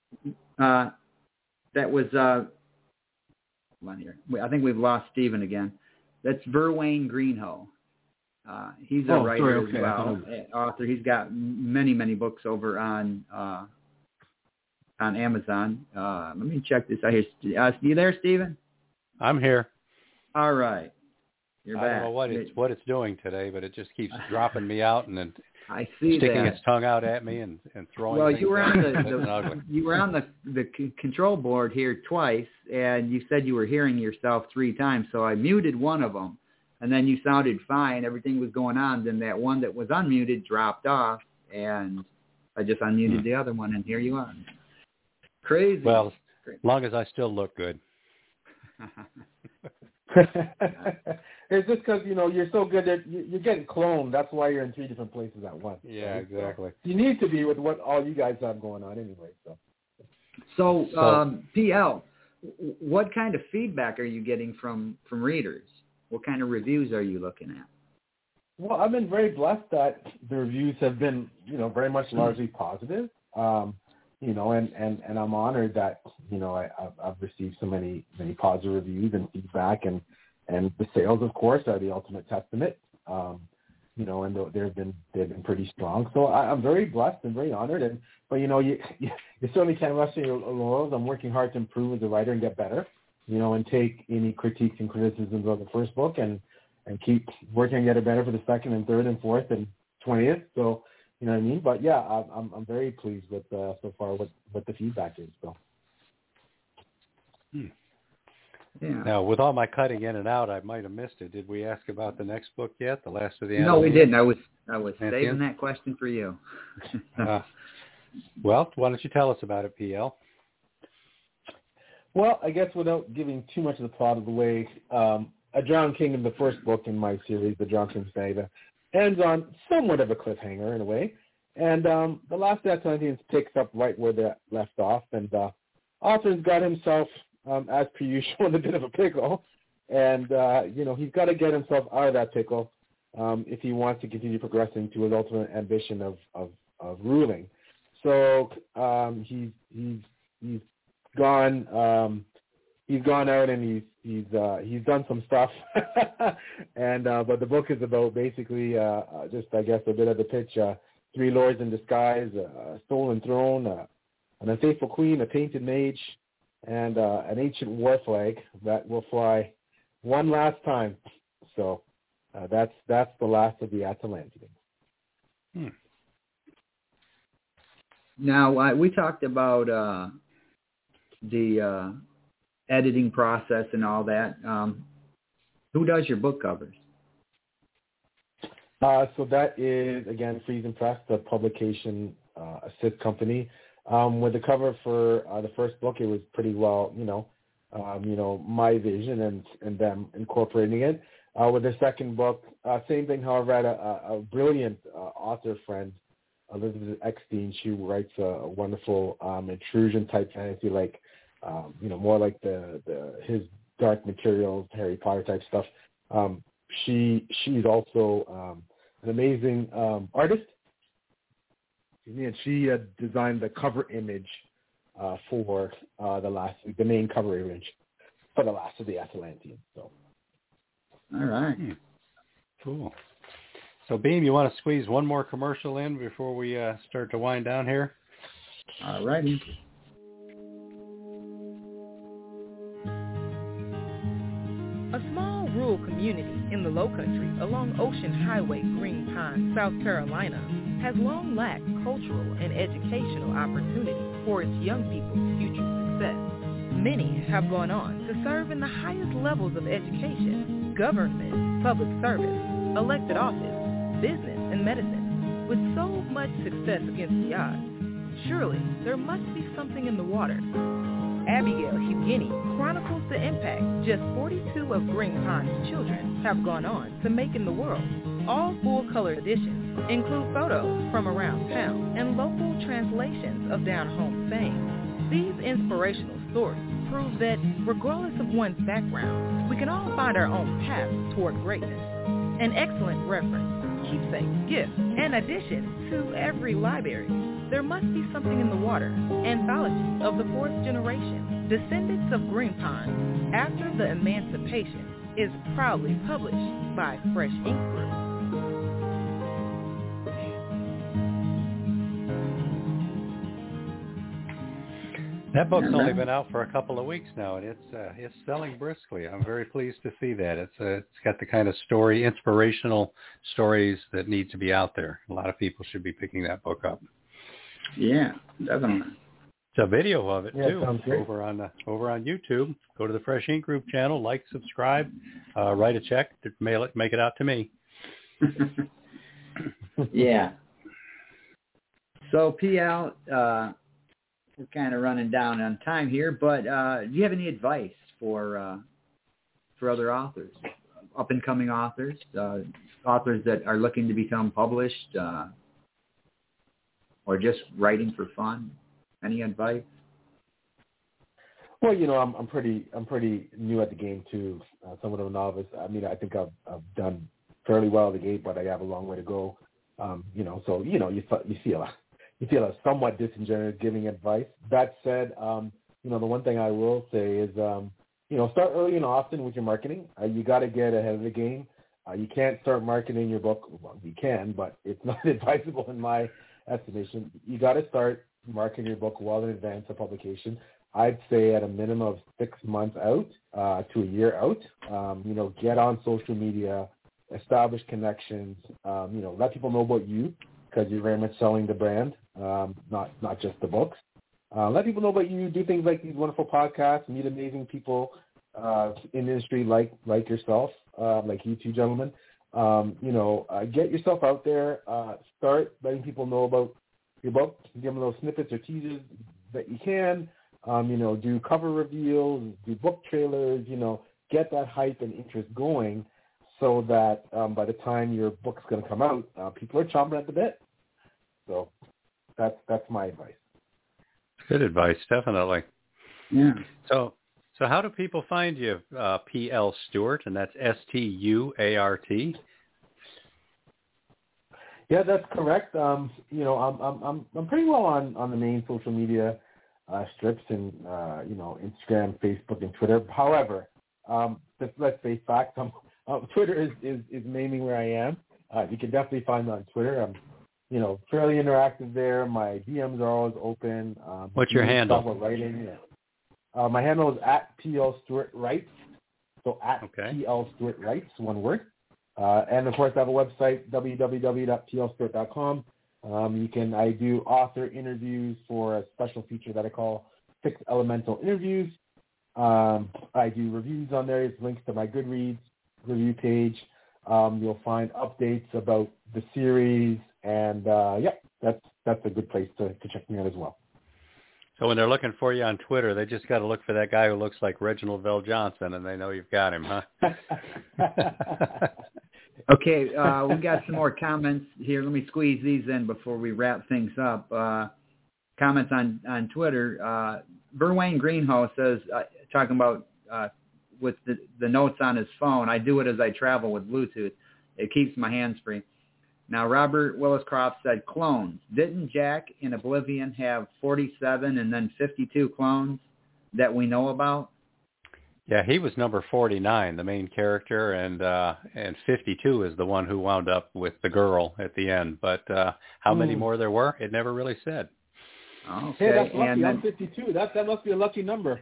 That was. Hold on here. I think we've lost Stephen again. That's Verwayne Greenhoe. He's a writer as well, author. He's got many books over on Amazon. Let me check this out here. You there, Stephen? I'm here. All right. You're back. I don't know what it's doing today, but it just keeps dropping me out and then I see sticking that. its tongue out at me and throwing. Well, things you were on the control board here twice, and you said you were hearing yourself 3 times. So I muted one of them, and then you sounded fine. Everything was going on. Then that one that was unmuted dropped off, and I just unmuted the other one, and here you are. Crazy. Well, as long as I still look good. It's just because you're so good that you're getting cloned. That's why you're in 3 different places at once. Yeah, exactly. You need to be with what all you guys have going on anyway. So PL, what kind of feedback are you getting from readers? What kind of reviews are you looking at? Well, I've been very blessed that the reviews have been very much largely positive. And I'm honored that I've received so many positive reviews and feedback, and the sales, of course, are the ultimate testament. And they've been pretty strong. So I'm very blessed and very honored. But you certainly can't rest on your laurels. I'm working hard to improve as a writer and get better. And take any critiques and criticisms of the first book and keep working and get better for the second and third and fourth and 20th. So. You know what I mean? But yeah, I'm very pleased with so far what the feedback is. So. Yeah. Now, with all my cutting in and out, I might have missed it. Did we ask about the next book yet? The Last of the Animals? No, we didn't. I was saving that question for you. Well, why don't you tell us about it, PL? Well, I guess without giving too much of the plot of the way, A Drowned Kingdom, the first book in my series, The Drowned Kingdom Saga, ends on somewhat of a cliffhanger in a way. And the last Atlanteans picks up right where they left off, and author's got himself, as per usual, in a bit of a pickle, and he's got to get himself out of that pickle if he wants to continue progressing to his ultimate ambition of ruling. So he's gone out and he's done some stuff, and but the book is about basically just, I guess, a bit of the pitch. 3 lords in disguise, a stolen throne, an unfaithful queen, a tainted mage, and an ancient war flag that will fly one last time. So that's the last of the Atalanteans. Now, we talked about the editing process and all that. Who does your book covers? So that is, again, Friesen Press, the publication assist company. With the cover for the first book, it was pretty well, my vision and them incorporating it. With the second book, same thing. However, I had a brilliant author friend, Elizabeth Eckstein. She writes a wonderful intrusion type fantasy, like more like his Dark Materials, Harry Potter type stuff. She's also an amazing artist, and she designed the cover image for the main cover image for the last of the Atalanteans. So, all right, cool. So, Beam, you want to squeeze one more commercial in before we start to wind down here? All righty. A small rural community in the Lowcountry along Ocean Highway, Green Pond, South Carolina, has long lacked cultural and educational opportunity for its young people's future success. Many have gone on to serve in the highest levels of education, government, public service, elected office, business, and medicine. With so much success against the odds, surely there must be something in the water. Abigail Hugini chronicles the impact just 42 of Green Pond's children have gone on to make in the world. All full-color editions include photos from around town and local translations of down-home sayings. These inspirational stories prove that, regardless of one's background, we can all find our own path toward greatness. An excellent reference, keepsake, gift, and addition to every library. There must be something in the water. Anthology of the 4th generation, descendants of Green Pond, after the emancipation, is proudly published by Fresh Ink Group. That book's only been out for a couple of weeks now, and it's selling briskly. I'm very pleased to see that. It's got the kind of inspirational stories that need to be out there. A lot of people should be picking that book up. Yeah, definitely. It's a video of it too over on YouTube. Go to the Fresh Ink Group channel, like, subscribe, write a check, mail it, make it out to me. Yeah. So PL, we're kind of running down on time here, but do you have any advice for other authors, up and coming authors, authors that are looking to become published? Or just writing for fun? Any advice? Well, I'm pretty new at the game too. Somewhat of a novice. I mean, I think I've done fairly well at the gate, but I have a long way to go. So you feel somewhat disingenuous giving advice. That said, the one thing I will say is, start early and often with your marketing. You got to get ahead of the game. You can't start marketing your book. Well, you can, but it's not advisable in my estimation. You got to start marketing your book well in advance of publication. I'd say at a minimum of 6 months out to a year out. Get on social media, establish connections. Let people know about you because you're very much selling the brand, not just the books. Let people know about you. Do things like these wonderful podcasts. Meet amazing people in the industry like yourself, like you two gentlemen. Get yourself out there. Start letting people know about your book. Give them little snippets or teasers that you can. Do cover reveals, do book trailers. Get that hype and interest going, so that by the time your book's going to come out, people are chomping at the bit. So that's my advice. Good advice, definitely. Yeah. So how do people find you, P.L. Stuart, and that's Stuart? Yeah, that's correct. I'm pretty well on the main social media strips and Instagram, Facebook, and Twitter. However, let's face facts. Twitter is mainly where I am. You can definitely find me on Twitter. I'm fairly interactive there. My DMs are always open. What's your handle? Writing. My handle is at PL Stuart Writes. So at PL Stuart Writes, one word. And of course, I have a website, www.plstuart.com. I do author interviews for a special feature that I call 6 Elemental Interviews. I do reviews on there. It's links to my Goodreads review page. You'll find updates about the series, and that's a good place to check me out as well. So when they're looking for you on Twitter, they just got to look for that guy who looks like Reginald VelJohnson, and they know you've got him, huh? Okay, we got some more comments here. Let me squeeze these in before we wrap things up. Comments on Twitter. Berwayne Greenhouse says, talking about with the notes on his phone, I do it as I travel with Bluetooth. It keeps my hands free. Now, Robert Willis-Croft said clones. Didn't Jack in Oblivion have 47 and then 52 clones that we know about? Yeah, he was number 49, the main character, and 52 is the one who wound up with the girl at the end. But how many more there were, it never really said. Okay. Hey, that's lucky. I'm 52. That must be a lucky number.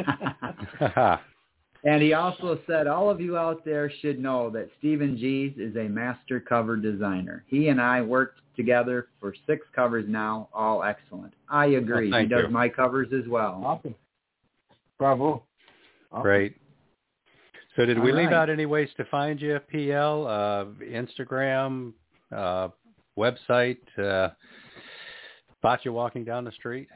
And he also said, all of you out there should know that Stephen Gees is a master cover designer. He and I worked together for 6 covers now, all excellent. I agree. Well, he does my covers as well. Awesome. Bravo. Awesome. Great. So did we All leave right. out any ways to find you, PL? Instagram, website, spot you walking down the street?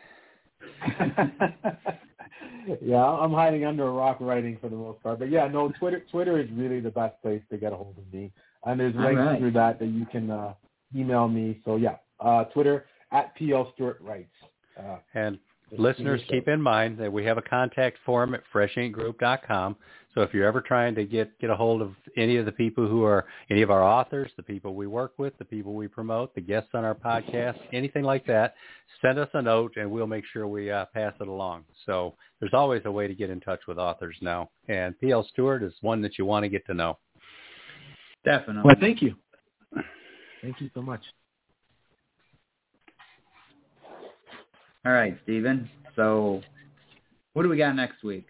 Yeah, I'm hiding under a rock writing for the most part. But yeah, no, Twitter is really the best place to get a hold of me. And there's links through that you can email me. So yeah, Twitter at PL Stuart Writes. And listeners, keep in mind that we have a contact form at freshinkgroup.com. So if you're ever trying to get a hold of any of the people who are any of our authors, the people we work with, the people we promote, the guests on our podcast, anything like that, send us a note and we'll make sure we pass it along. So there's always a way to get in touch with authors now. And P.L. Stuart is one that you want to get to know. Definitely. Well, thank you. Thank you so much. All right, Stephen. So what do we got next week?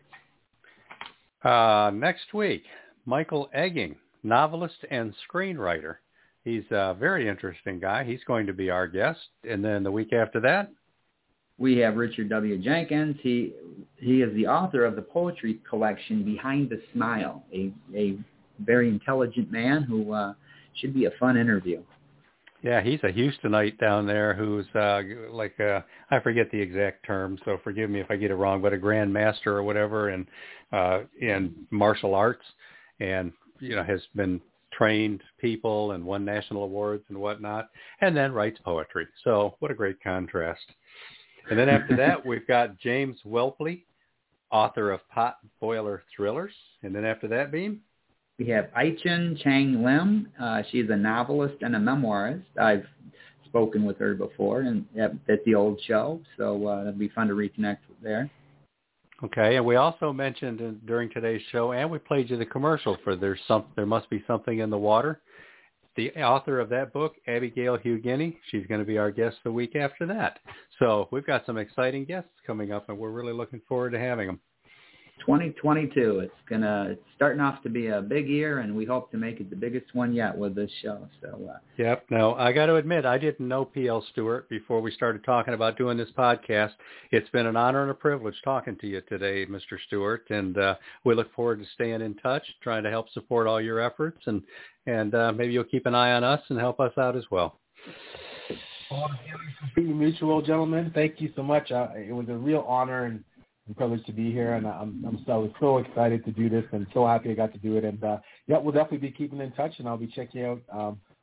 Next week, Michael Egging, novelist and screenwriter. He's a very interesting guy. He's going to be our guest. And then the week after that, we have Richard W. Jenkins. He is the author of the poetry collection Behind the Smile, a very intelligent man who should be a fun interview. Yeah, he's a Houstonite down there who's I forget the exact term, so forgive me if I get it wrong, but a Grand Master or whatever in martial arts, and has been trained people and won national awards and whatnot, and then writes poetry. So what a great contrast. And then after that, we've got James Whelpley, author of Pot Boiler Thrillers. And then after that, Beam? We have Aichen Chang Lim. She's a novelist and a memoirist. I've spoken with her before and at the old show, so it'll be fun to reconnect there. Okay, and we also mentioned during today's show, and we played you the commercial for There Must Be Something in the Water. The author of that book, Abigail Hughini, she's going to be our guest the week after that. So we've got some exciting guests coming up, and we're really looking forward to having them. 2022. It's starting off to be a big year, and we hope to make it the biggest one yet with this show. So. Yep. Now, I got to admit, I didn't know P.L. Stuart before we started talking about doing this podcast. It's been an honor and a privilege talking to you today, Mr. Stuart, and we look forward to staying in touch, trying to help support all your efforts, and maybe you'll keep an eye on us and help us out as well. All the feelings completely mutual, gentlemen. Thank you so much. It was a real honor and privilege to be here, and I was so excited to do this and so happy I got to do it. And we'll definitely be keeping in touch, and I'll be checking out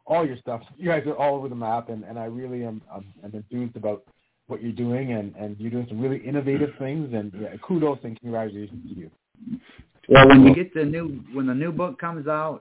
all your stuff. You guys are all over the map, and I really am I'm enthused about what you're doing, and you're doing some really innovative things, and kudos and congratulations to you. Well, when the new book comes out,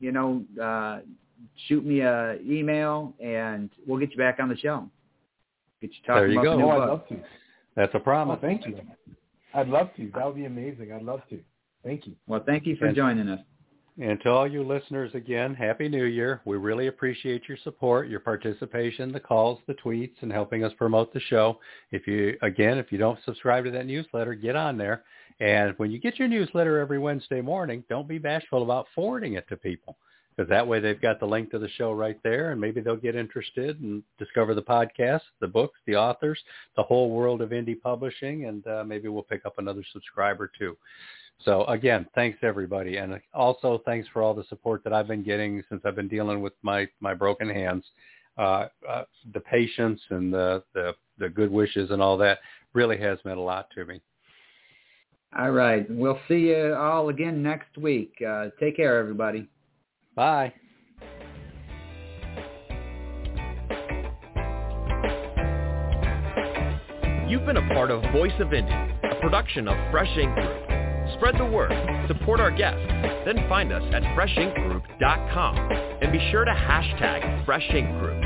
shoot me a email, and we'll get you back on the show. Get you talking about the new book. I'd love to. That's a promise. Oh, thank you. I'd love to. That would be amazing. I'd love to. Thank you. Well, thank you for joining us. And to all you listeners, again, Happy New Year. We really appreciate your support, your participation, the calls, the tweets, and helping us promote the show. If you don't subscribe to that newsletter, get on there. And when you get your newsletter every Wednesday morning, don't be bashful about forwarding it to people, because that way they've got the link to the show right there, and maybe they'll get interested and discover the podcast, the books, the authors, the whole world of indie publishing, and maybe we'll pick up another subscriber too. So again, thanks everybody, and also thanks for all the support that I've been getting since I've been dealing with my broken hands. The patience and the good wishes and all that really has meant a lot to me. All right, we'll see you all again next week. Take care, everybody. Bye. You've been a part of Voice of Indie, a production of Fresh Ink Group. Spread the word, support our guests, then find us at freshinkgroup.com and be sure to hashtag Fresh Ink Group.